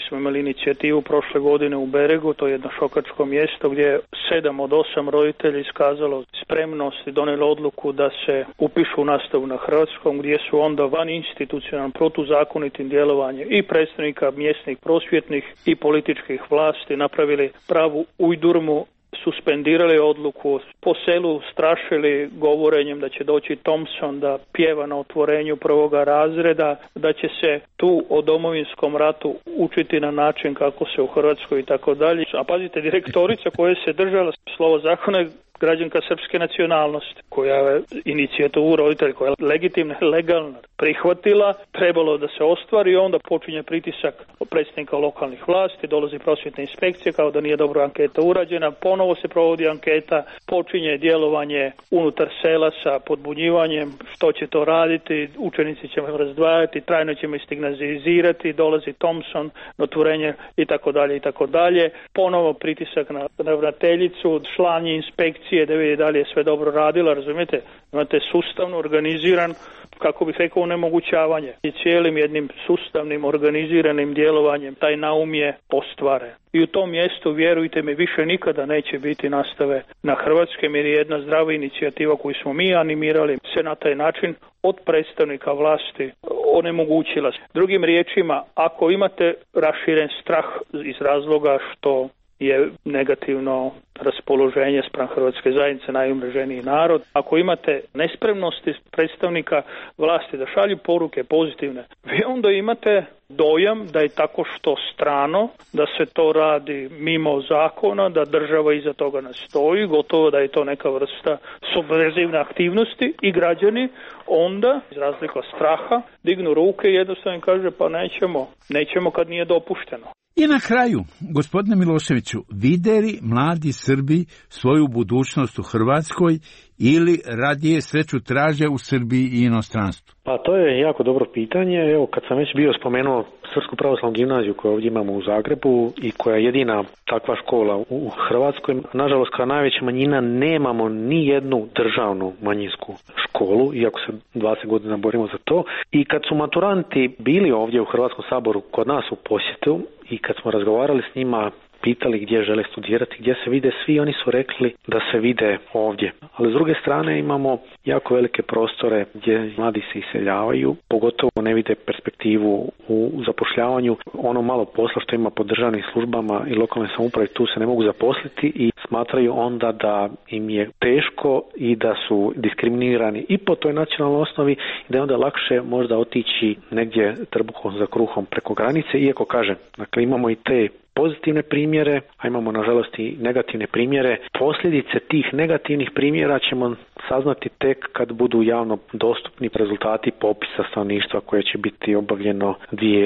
smo imali inicijativu prošle godine u Beregu, to je jedno šokačko mjesto gdje je 7 od 8 roditelja iskazalo spremnost i donijelo odluku da se upišu u nastavu na hrvatskom, gdje su onda van institucionalno protuzakonitim djelovanjem i predstavnika mjesnih prosvjetnih i političkih vlasti napravili pravu ujdurmu, suspendirali odluku, po selu strašili govorenjem da će doći Thompson da pjeva na otvorenju prvoga razreda, da će se tu o Domovinskom ratu učiti na način kako se u Hrvatskoj i tako dalje. A pazite, direktorica koja se držala slovo zakona građanka srpske nacionalnosti, koja je inicijativu roditelja, koja je legitimna, legalna, prihvatila, trebalo da se ostvari, onda počinje pritisak predsjednika lokalnih vlasti, dolazi prosvjetna inspekcija kao da nije dobro anketa urađena, ponovo se provodi anketa, počinje djelovanje unutar sela sa podbunjivanjem, što će to raditi, učenici ćemo razdvajati, trajno ćemo stigmatizirati, dolazi Thompson, otvorenje i tako dalje i tako dalje, ponovo pritisak na ravnateljicu, slanje inspekcije da vidi da li je sve dobro radila, razumijete? Imate sustavno organiziran, kako bih rekao, onemogućavanje. I cijelim jednim sustavnim organiziranim djelovanjem taj naum je ostvaren. I u tom mjestu, vjerujte mi, više nikada neće biti nastave na hrvatskom, jer je jedna zdrava inicijativa koju smo mi animirali se na taj način od predstavnika vlasti onemogućila. Drugim riječima, ako imate raširen strah iz razloga što je negativno raspoloženje spram hrvatske zajednice, najumreženiji narod. Ako imate nespremnosti predstavnika vlasti da šalju poruke pozitivne, vi onda imate dojam da je tako što strano, da se to radi mimo zakona, da država iza toga ne stoji, gotovo da je to neka vrsta subverzivne aktivnosti i građani onda, iz razlika straha, dignu ruke i jednostavno kaže pa nećemo kad nije dopušteno. I na kraju, gospodine Miloševiću, vide li mladi Srbi svoju budućnost u Hrvatskoj ili radije sreću traže u Srbiji i inostranstvu? Pa to je jako dobro pitanje. Evo, kad sam već bio spomenuo Srpsku pravoslavnu gimnaziju koju ovdje imamo u Zagrebu i koja je jedina takva škola u Hrvatskoj, nažalost kao najveća manjina nemamo ni jednu državnu manjinsku školu, iako se 20 godina borimo za to. I kad su maturanti bili ovdje u Hrvatskom saboru kod nas u posjetu i kad smo razgovarali s njima, pitali gdje žele studirati, gdje se vide, svi oni su rekli da se vide ovdje. Ali s druge strane imamo jako velike prostore gdje mladi se iseljavaju, pogotovo ne vide perspektivu u zapošljavanju. Ono malo posla što ima po državnim službama i lokalnoj samoupravi, tu se ne mogu zaposliti i smatraju onda da im je teško i da su diskriminirani i po toj nacionalnoj osnovi i da je onda lakše možda otići negdje trbuhom za kruhom preko granice, iako kažem, dakle imamo i te pozitivne primjere, a imamo nažalost i negativne primjere. Posljedice tih negativnih primjera ćemo saznati tek kad budu javno dostupni rezultati popisa stanovništva koje će biti obavljeno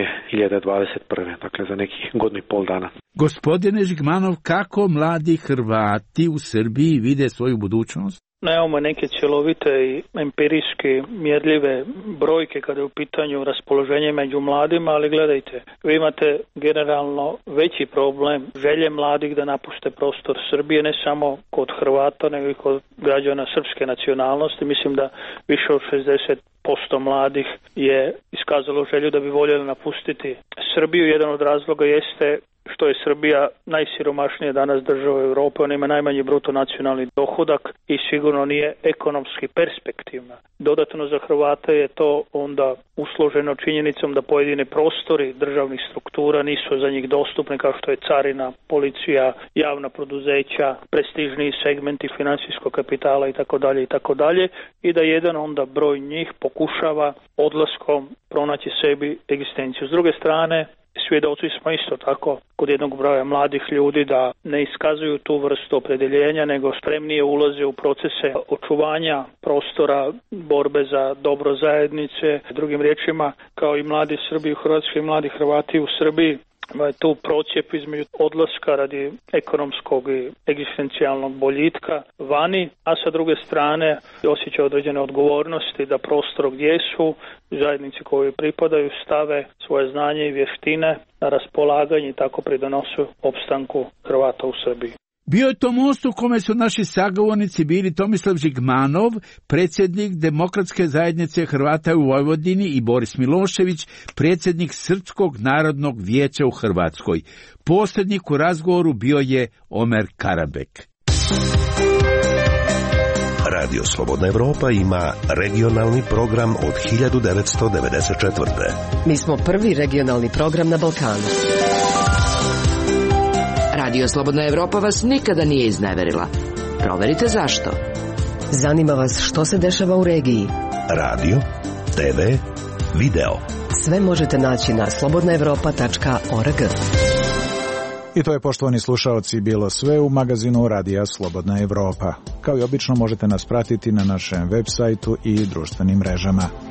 2021. Dakle za nekih godinu i pol dana. Gospodine Žigmanov, kako mladi Hrvati u Srbiji vide svoju budućnost? Nemamo neke cjelovite i empirijski mjerljive brojke kada je u pitanju raspoloženje među mladima, ali gledajte, vi imate generalno veći problem želje mladih da napuste prostor Srbije, ne samo kod Hrvata, nego i kod građana srpske nacionalnosti. Mislim da više od 60% mladih je iskazalo želju da bi voljeli napustiti Srbiju. Jedan od razloga jeste što je Srbija najsiromašnija danas država Europe, ona ima najmanji bruto nacionalni dohodak i sigurno nije ekonomski perspektivna. Dodatno za Hrvate je to onda usloženo činjenicom da pojedine prostori državnih struktura nisu za njih dostupni, kao što je carina, policija, javna poduzeća, prestižniji segmenti financijskog kapitala itd. I da jedan onda broj njih pokušava odlaskom pronaći sebi egzistenciju. S druge strane, svjedoci smo isto tako kod jednog broja mladih ljudi da ne iskazuju tu vrstu opredjeljenja, nego spremnije ulaze u procese očuvanja prostora, borbe za dobro zajednice. Drugim riječima, kao i mladi Srbi u Hrvatskoj i mladi Hrvati u Srbiji, je tu procjep između odlaska radi ekonomskog i egzistencijalnog boljitka vani, a sa druge strane osjeća određene odgovornosti da prostor gdje su, zajednici koji pripadaju, stave svoje znanje i vještine na raspolaganje i tako pridonosu opstanku Hrvata u Srbiji. Bio je to most u kome su naši sagovornici bili Tomislav Žigmanov, predsjednik Demokratske zajednice Hrvata u Vojvodini, i Boris Milošević, predsjednik Srpskog narodnog vijeća u Hrvatskoj. Posrednik u razgovoru bio je Omer Karabek. Radio Slobodna Evropa ima regionalni program od 1994. Mi smo prvi regionalni program na Balkanu. Radio Slobodna Evropa vas nikada nije izneverila. Proverite zašto. Zanima vas što se dešava u regiji. Radio, TV, video. Sve možete naći na slobodnaevropa.org. I to je, poštovani slušaoci, bilo sve u magazinu Radija Slobodna Evropa. Kao i obično možete nas pratiti na našem web sajtu i društvenim mrežama.